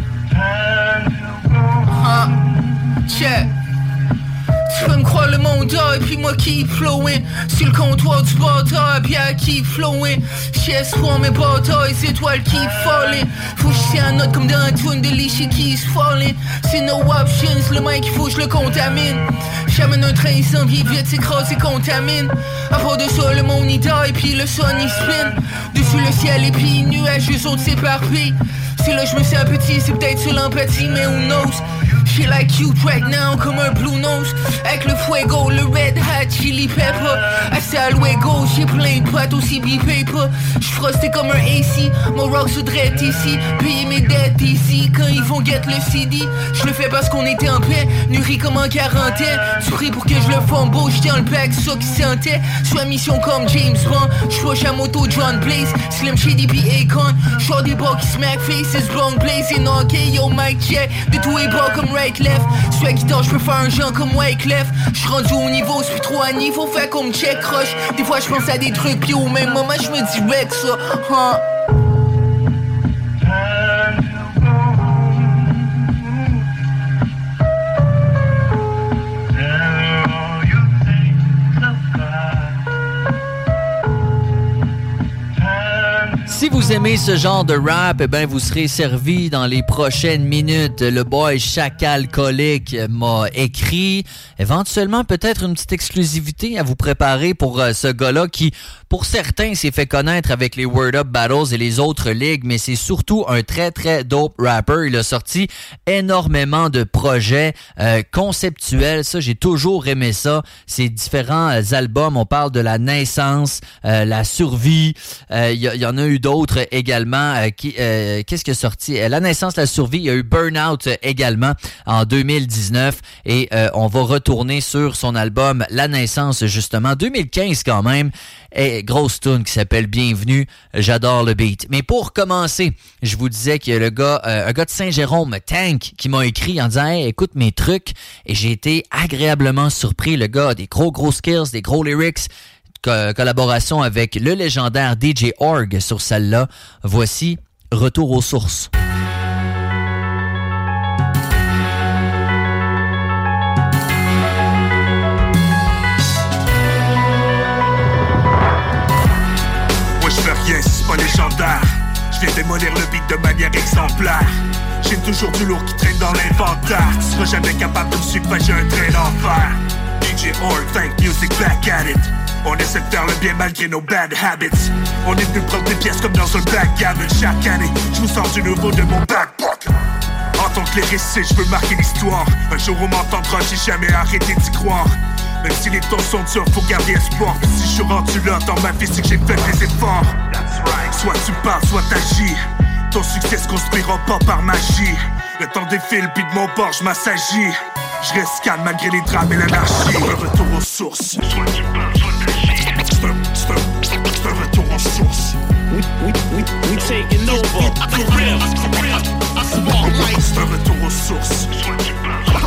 Yeah. Tu peux me croire le monde et puis moi qui flowing sur le comptoir du bâtard, puis à qui flowing. J'ai espoir mes batailles, étoiles qui falling. Faut que je tiens un note comme dans un tune de Lichi qui se falling. C'est no options, le mec il faut que je le contamine. J'amène un train sans vie, vite s'écrase et contamine. À part de ça le monde il die, puis le sun il spin. Dessus le ciel et puis nuages autres s'éparpillent. Si là je me sens petit, c'est peut-être sur l'empathie, mais who knows. She like cute right now comme un blue nose. Avec le fuego, le red hot chili pepper. Assez à luego, j'ai plein de potes aussi B-paper. J'frosté comme un A C, mon rock soudrait ici. Payer mes dettes ici, quand ils vont get le C D. J'le fais parce qu'on était en paix, nourri comme en quarantaine. Tu pries pour que je le fumble, j'tiens le pack, ça qui sentait. J'suis à mission comme James Bond, j'flush à moto John Blaze. Slim Shady B. Akon, j'sors des bras qui smack faces, blonde blaze. Et knocké, yo mic check, de tous les bras comme rap. Wyclef. Sur la guitare, j'peux faire un genre comme Wyclef. J'suis rendu au niveau, j'suis trop à niveau, fait qu'on me check rush. Des fois j'pense à des trucs, puis au même moment j'me dis wreck ça, hein. Si vous aimez ce genre de rap, eh ben vous serez servi dans les prochaines minutes. Le boy Chacalcoolique m'a écrit éventuellement peut-être une petite exclusivité à vous préparer pour euh, ce gars-là qui, pour certains, s'est fait connaître avec les Word Up Battles et les autres ligues, mais c'est surtout un très très dope rapper. Il a sorti énormément de projets euh, conceptuels. Ça, j'ai toujours aimé ça. Ces différents euh, albums, on parle de la naissance, euh, la survie. Il euh, y, y en a eu d'autres également. Euh, qui, euh, qu'est-ce qui est sorti? La naissance, la survie. Il y a eu Burnout euh, également en deux mille dix-neuf. Et euh, on va retourner sur son album La naissance, justement. deux mille quinze quand même. Et grosse tune qui s'appelle Bienvenue. J'adore le beat. Mais pour commencer, je vous disais qu'il y a le gars, euh, un gars de Saint-Jérôme, Tank, qui m'a écrit en disant hey, écoute mes trucs. Et j'ai été agréablement surpris. Le gars a des gros gros skills, des gros lyrics. Co- collaboration avec le légendaire D J Org sur celle-là. Voici Retour aux sources. Moi je fais rien si c'est pas légendaire. Je viens démolir le beat de manière exemplaire. J'ai toujours du lourd qui traîne dans l'inventaire. Tu seras jamais capable de me suivre, j'ai un train d'enfer. D J Org, Tank Music, back at it. On essaie de faire le bien malgré nos bad habits. On est venu prendre des pièces comme dans un backgammon. Chaque année, je vous sors du nouveau de mon backpocket. En tant que lyriciste, je veux marquer l'histoire. Un jour on m'entendra, j'ai jamais arrêté d'y croire. Même si les temps sont durs, faut garder espoir. Puis si je suis rendu là dans ma vie, c'est que j'ai fait des efforts. Soit tu parles, soit t'agis. Ton succès se construira pas par magie. Le temps défile, puis de mon bord, je m'assagis. Je reste calme malgré les drames et l'anarchie. Un retour aux sources. Soit tu parles, soit t'agis. C'est un, c'est un, c'est un retour aux sources. We, we, we, we taking over. For real, for real. C'est un retour aux sources. Soit tu parles, soit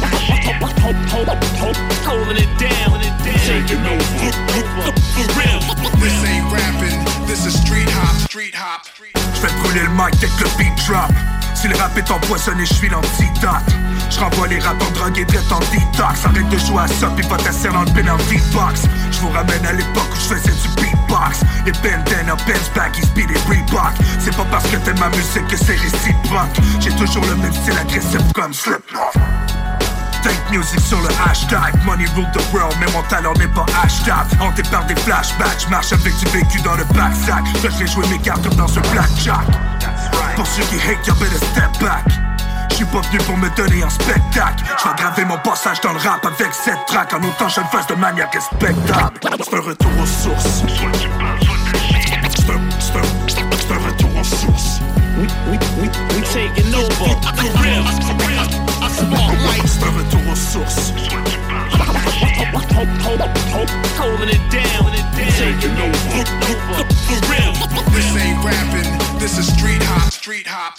t'agis. Holding it down, taking over. For real. This ain't rapping, this is street hop, street hop. J'fais brûler le mic dès que le beat drop. Si le rap est empoisonné, j'suis l'antidote. J'renvoie les rappeurs drogués drette en detox. Arrête de jouer à ça, pis va t'asseoir dans le penalty box. J'vous ramène à l'époque où j'faisais du beatbox. Les bandana, Benz, baggies, speed et Reebok. C'est pas parce que t'aimes ma musique que c'est réciproque. J'ai toujours le même style agressif comme Slipknot. Tank Music sur le hashtag. Money rule the world, mais mon talent n'est pas hashtag. Hanté par des flashbacks, j'marche avec du vécu dans le backsack. Je vais jouer mes cartes comme dans un blackjack. Pour ceux qui hate, y'all better step back. J'suis pas venu pour me donner un spectacle. J'vais graver mon passage dans le rap avec cette track. En autant je le fasse de manière respectable. C'est un retour aux sources. Soit tu parles, soit t'agis. C'est un, c'est un, c'est un retour aux sources. We, we, we, we taking over. For real, for real. C'est un retour aux sources. Soit tu parles, soit t'agis. Holding it down, taking over. For real. This ain't rapping, this is street hop, street hop.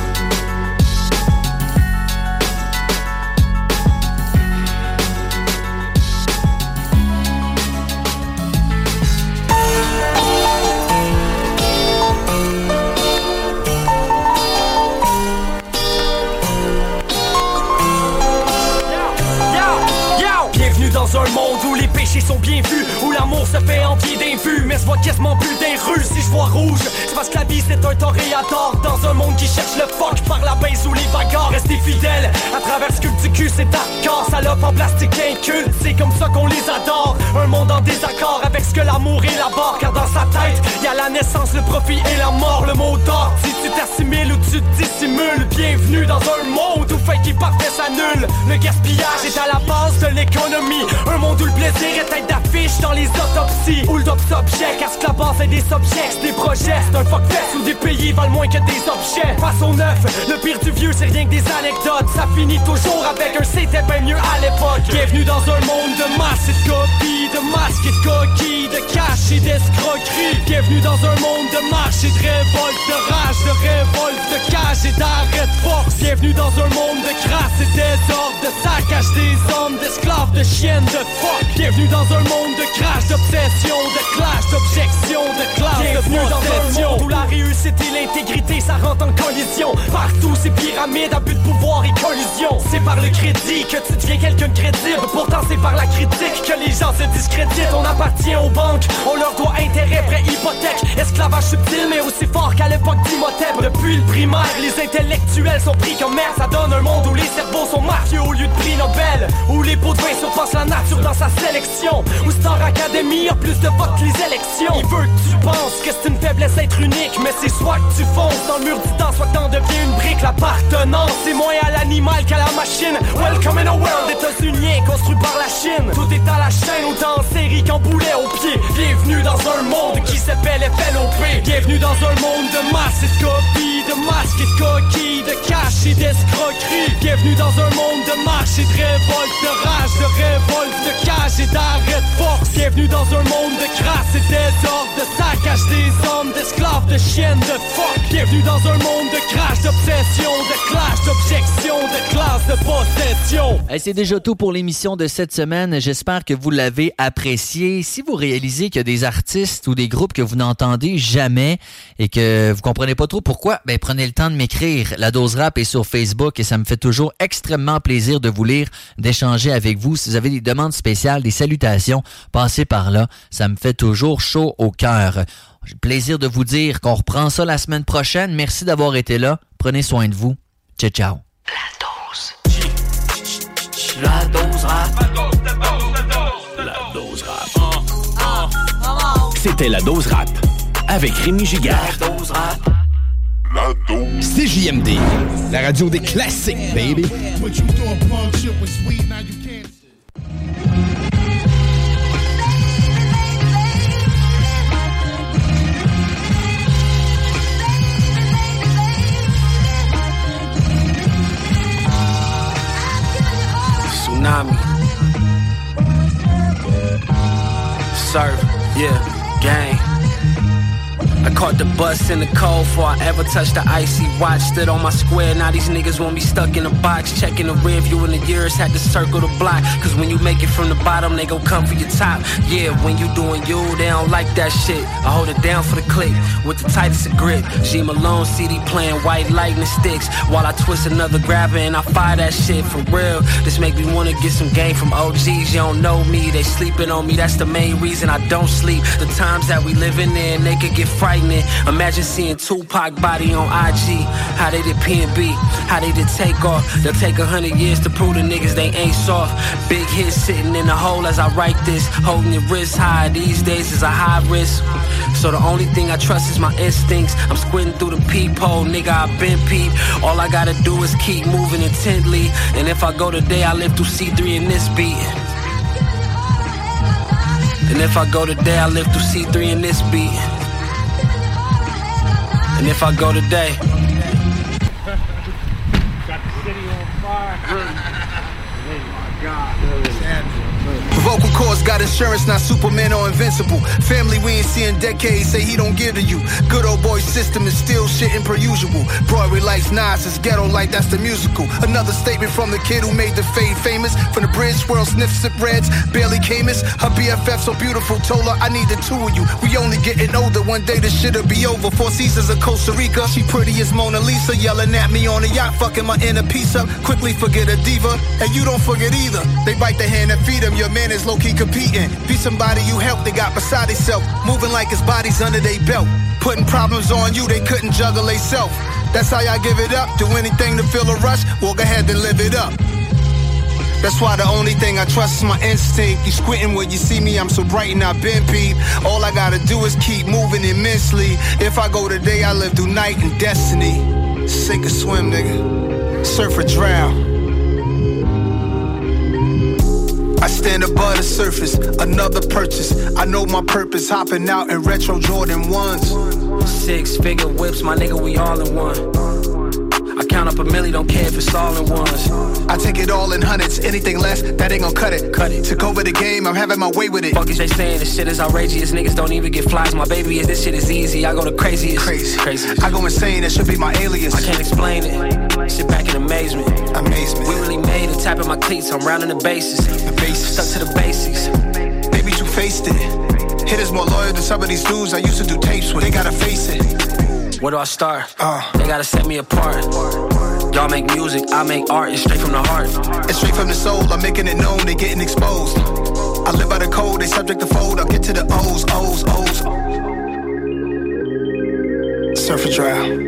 Dans un monde où les péchés sont bien vus, où l'amour se fait envier d'invus, mais se voit quasiment plus des rues. Si je vois rouge, c'est parce que la vie c'est un toréador. Dans un monde qui cherche le fuck par la baisse ou les bagarres. Rester fidèle à travers ce que du cul, c'est hardcore. Salope en plastique inculte, c'est comme ça qu'on les adore. Un monde en désaccord avec ce que l'amour élabore. Car dans sa tête, y'a la naissance, le profit et la mort. Le mot d'or, si tu t'assimiles ou tu te dissimules. Bienvenue dans un monde où fake et parfait s'annule. Le gaspillage est à la base de l'économie. Un monde où le plaisir est tête d'affiche dans les autopsies. Où le dope s'objecte à ce que la base est des subjects. Des projets, c'est un fuckfest où des pays valent moins que des objets. Face au neuf, le pire du vieux c'est rien que des anecdotes. Ça finit toujours avec un c'était bien mieux à l'époque. Bienvenue dans un monde de masse et de copies, de masques et de coquilles, de cash et d'escroquerie. Bienvenue dans un monde de marche et de révolte, de rage, de révolte, de cage et d'arrêt de force. Bienvenue dans un monde de crasse et désordre, de saccage des hommes, d'esclaves, de chiennes, de fuck. Bienvenue dans un monde de crash, d'obsession, de clash, d'objection, de classe, bienvenue de possession. Dans un monde où la réussite et l'intégrité ça rentre en collision. Partout ces pyramides à but de pouvoir et collusion. C'est par le crédit que tu deviens quelqu'un de crédible. Pourtant c'est par la critique que les gens se discréditent. On appartient aux banques, on leur doit intérêt, prêt, hypothèque. Esclavage subtil mais aussi fort qu'à l'époque d'Imhotep. Depuis le primaire, les intellectuels sont pris comme merde. Ça donne un monde où les cerveaux sont mafieux au lieu de prix Nobel. Où les pots de vin surpassent la nature dans sa sélection. Où Star Academy a plus de votes que les élections. Il veut que tu penses que c'est une faiblesse être unique, mais c'est soit que tu fonces dans le mur du temps, soit que t'en deviens une brique. L'appartenance c'est moins à l'animal qu'à la machine. Welcome in a world états-unien construit par la Chine. Tout est à la chaîne, autant en série qu'en boulet au pied. Bienvenue dans un monde qui s'appelle F L O P. Bienvenue dans un monde de masse et de copies, de masques et de coquilles, de cash et d'escroquerie. Bienvenue dans un monde de marche et de révolte, de rage, de révolte, de cage et d'arrêt de force. Bienvenue dans un monde de crasse et désordre, de saccage des hommes, d'esclaves, de chiennes, de fuck. Bienvenue dans un monde de crash, d'obsession, de clash, d'objection, de classe, de possession. Hey, c'est déjà tout pour l'émission de cette semaine. J'espère que vous l'avez apprécié. Si vous réalisez qu'il y a des artistes ou des groupes que vous n'entendez jamais et que vous comprenez pas trop pourquoi, ben prenez le temps de m'écrire. La Dose Rap est sur Facebook et ça me fait toujours extrêmement plaisir de vous lire, d'échanger avec vous. Si vous avez des demandes spéciales, des salutations, passez par là. Ça me fait toujours chaud au cœur. J'ai le plaisir de vous dire qu'on reprend ça la semaine prochaine. Merci d'avoir été là. Prenez soin de vous. Ciao, ciao. La dose rap. La dose rap. C'était la dose rap avec Rémi Giguère. La dose rap. La dose. C J M D, la radio des classiques, baby. Tsunami. Surf, yeah, gang. I caught the bus in the cold before I ever touched the icy watch. Stood on my square, now these niggas want me stuck in a box. Checking the rear view in the years, had to circle the block. Cause when you make it from the bottom, they gon' come for your top. Yeah, when you doing you, they don't like that shit. I hold it down for the click, with the tightest of grip. G Malone C D playing white lightning sticks, while I twist another grabber and I fire that shit for real. This make me wanna get some game from O Gs. You don't know me, they sleeping on me, that's the main reason I don't sleep. The times that we living in, they could get frightening. Imagine seeing Tupac body on I G. How they did P and B, how they did take off. They'll take a hundred years to prove the niggas they ain't soft. Big hit sitting in the hole as I write this. Holding your wrist high these days is a high risk. So the only thing I trust is my instincts. I'm squinting through the peephole, nigga, I've been peep. All I gotta do is keep moving intently. And if I go today, I live through C three in this beat. And if I go today, I live through C three in this beat. And if I go today, got the city on fire. Oh my God. Vocal cords got insurance, not Superman or invincible. Family we ain't seen in decades, say he don't give to you. Good old boy system is still shitting per usual. Broadway lights, Nas is ghetto like that's the musical. Another statement from the kid who made the fade famous. From the bridge, swirl, sniff, sip reds, barely came us. Her B F F so beautiful, told her I need the two of you. We only getting older, one day this shit'll be over. Four Seasons of Costa Rica, she pretty as Mona Lisa. Yelling at me on a yacht, fucking my inner piece up. Quickly forget a diva, and you don't forget either. They bite the hand and feed them, your man is low-key competing. Be somebody you help, they got beside themself. Moving like his body's under their belt. Putting problems on you, they couldn't juggle they self. That's how y'all give it up. Do anything to feel a rush, well go ahead and live it up. That's why the only thing I trust is my instinct. You squinting when you see me, I'm so bright and I've been peep. All I gotta do is keep moving immensely. If I go today, I live through night and destiny. Sink or swim, nigga. Surf or drown. I stand above the surface, another purchase. I know my purpose, hopping out in retro Jordan ones. Six figure whips, my nigga, we all in one. I count count up a milli, don't care if it's all in ones. I take it all in hundreds, anything less, that ain't gon' cut it. Cut it. Took over the game, I'm having my way with it. Fuck is they saying, this shit is outrageous, niggas don't even get flies. My baby is, this shit is easy, I go the craziest. Crazy. Craziest. I go insane, that should be my alias. I can't explain it, sit back in amazement. Amazement. We really made it, tapping my cleats, I'm rounding the bases. The bases. Stuck to the basics. Baby, you faced it. Hitters more loyal than some of these dudes I used to do tapes with. They gotta face it. Where do I start? Uh. They gotta set me apart. Y'all make music, I make art, it's straight from the heart. It's straight from the soul, I'm making it known, they getting exposed. I live by the code, they subject to fold, I'll get to the O's, O's, O's. Surf and drown.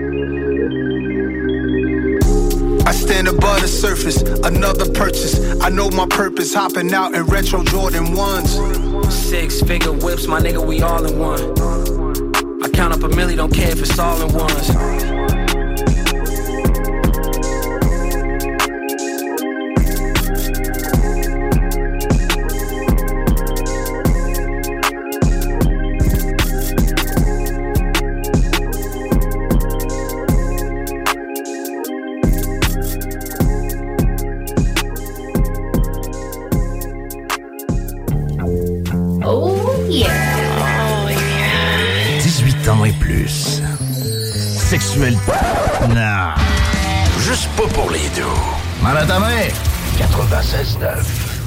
I stand above the surface, another purchase. I know my purpose, hopping out in retro Jordan ones. Six figure whips, my nigga, we all in one. I count up a milli, don't care if it's all in ones. Et plus. Sexuel. Non. Juste pas pour les deux. Mal à ta main. quatre-vingt-seize neuf.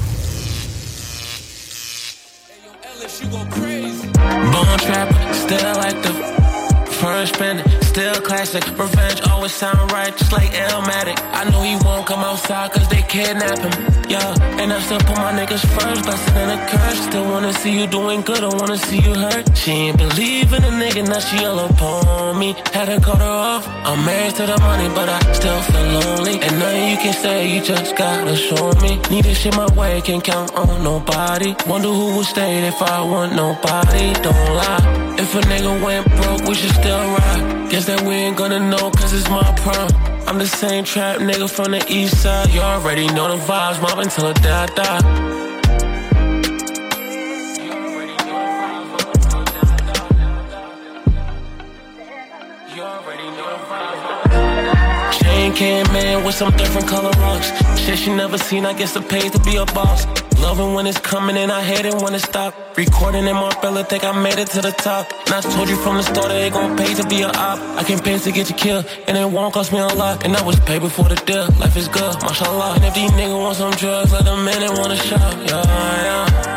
Bone trapper, still like the first bandit, still classic. Revenge always sound right, just like Illmatic. I know he won't come outside cause they kidnap him. Yeah, and I still put my niggas first, blessing and a curse. Still wanna see you doing good, I wanna see you hurt. She ain't believe in a nigga, now she all upon me. Had to cut her off, I'm married to the money, but I still feel lonely. And nothing you can say, you just gotta show me. Need this shit my way, can't count on nobody. Wonder who would stay if I want nobody, don't lie. If a nigga went broke, we should still ride. Guess that we ain't gonna know cause it's my prime. I'm the same trap nigga from the east side. You already know the vibes, mobbing till the day I die. Chain came in with some different color rocks. Shit she never seen, I guess it pays to be a boss. Loving when it's coming and I hate it when it stop. Recording in Marbella, think I made it to the top. And I told you from the start that it gon' pay to be a op. I can pay to get you killed, and it won't cost me a lot. And I was paid before the deal, life is good, mashallah. And if these niggas want some drugs, let them in and wanna shop, yeah, yeah.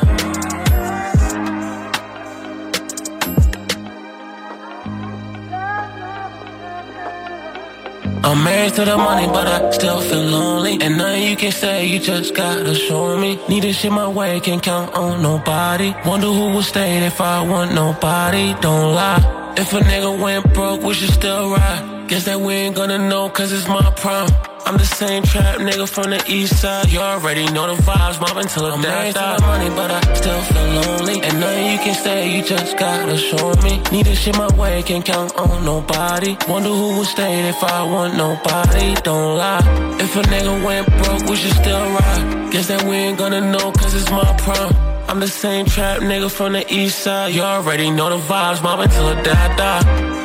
I'm married to the money, but I still feel lonely. And nothing you can say, you just gotta show me. Need this shit my way, can't count on nobody. Wonder who would stay if I want nobody, don't lie. If a nigga went broke, we should still ride. Guess that we ain't gonna know cause it's my prime. I'm the same trap nigga from the east side. You already know the vibes, mobbing till the day I die. I'm married to the money, but I still feel lonely. And nothing you can say, you just gotta show me. Need this shit my way, can't count on nobody. Wonder who would stay if I want nobody, don't lie. If a nigga went broke, we should still ride. Guess that we ain't gonna know cause it's my prime. I'm the same trap nigga from the east side. You already know the vibes, mobbing till the day I die.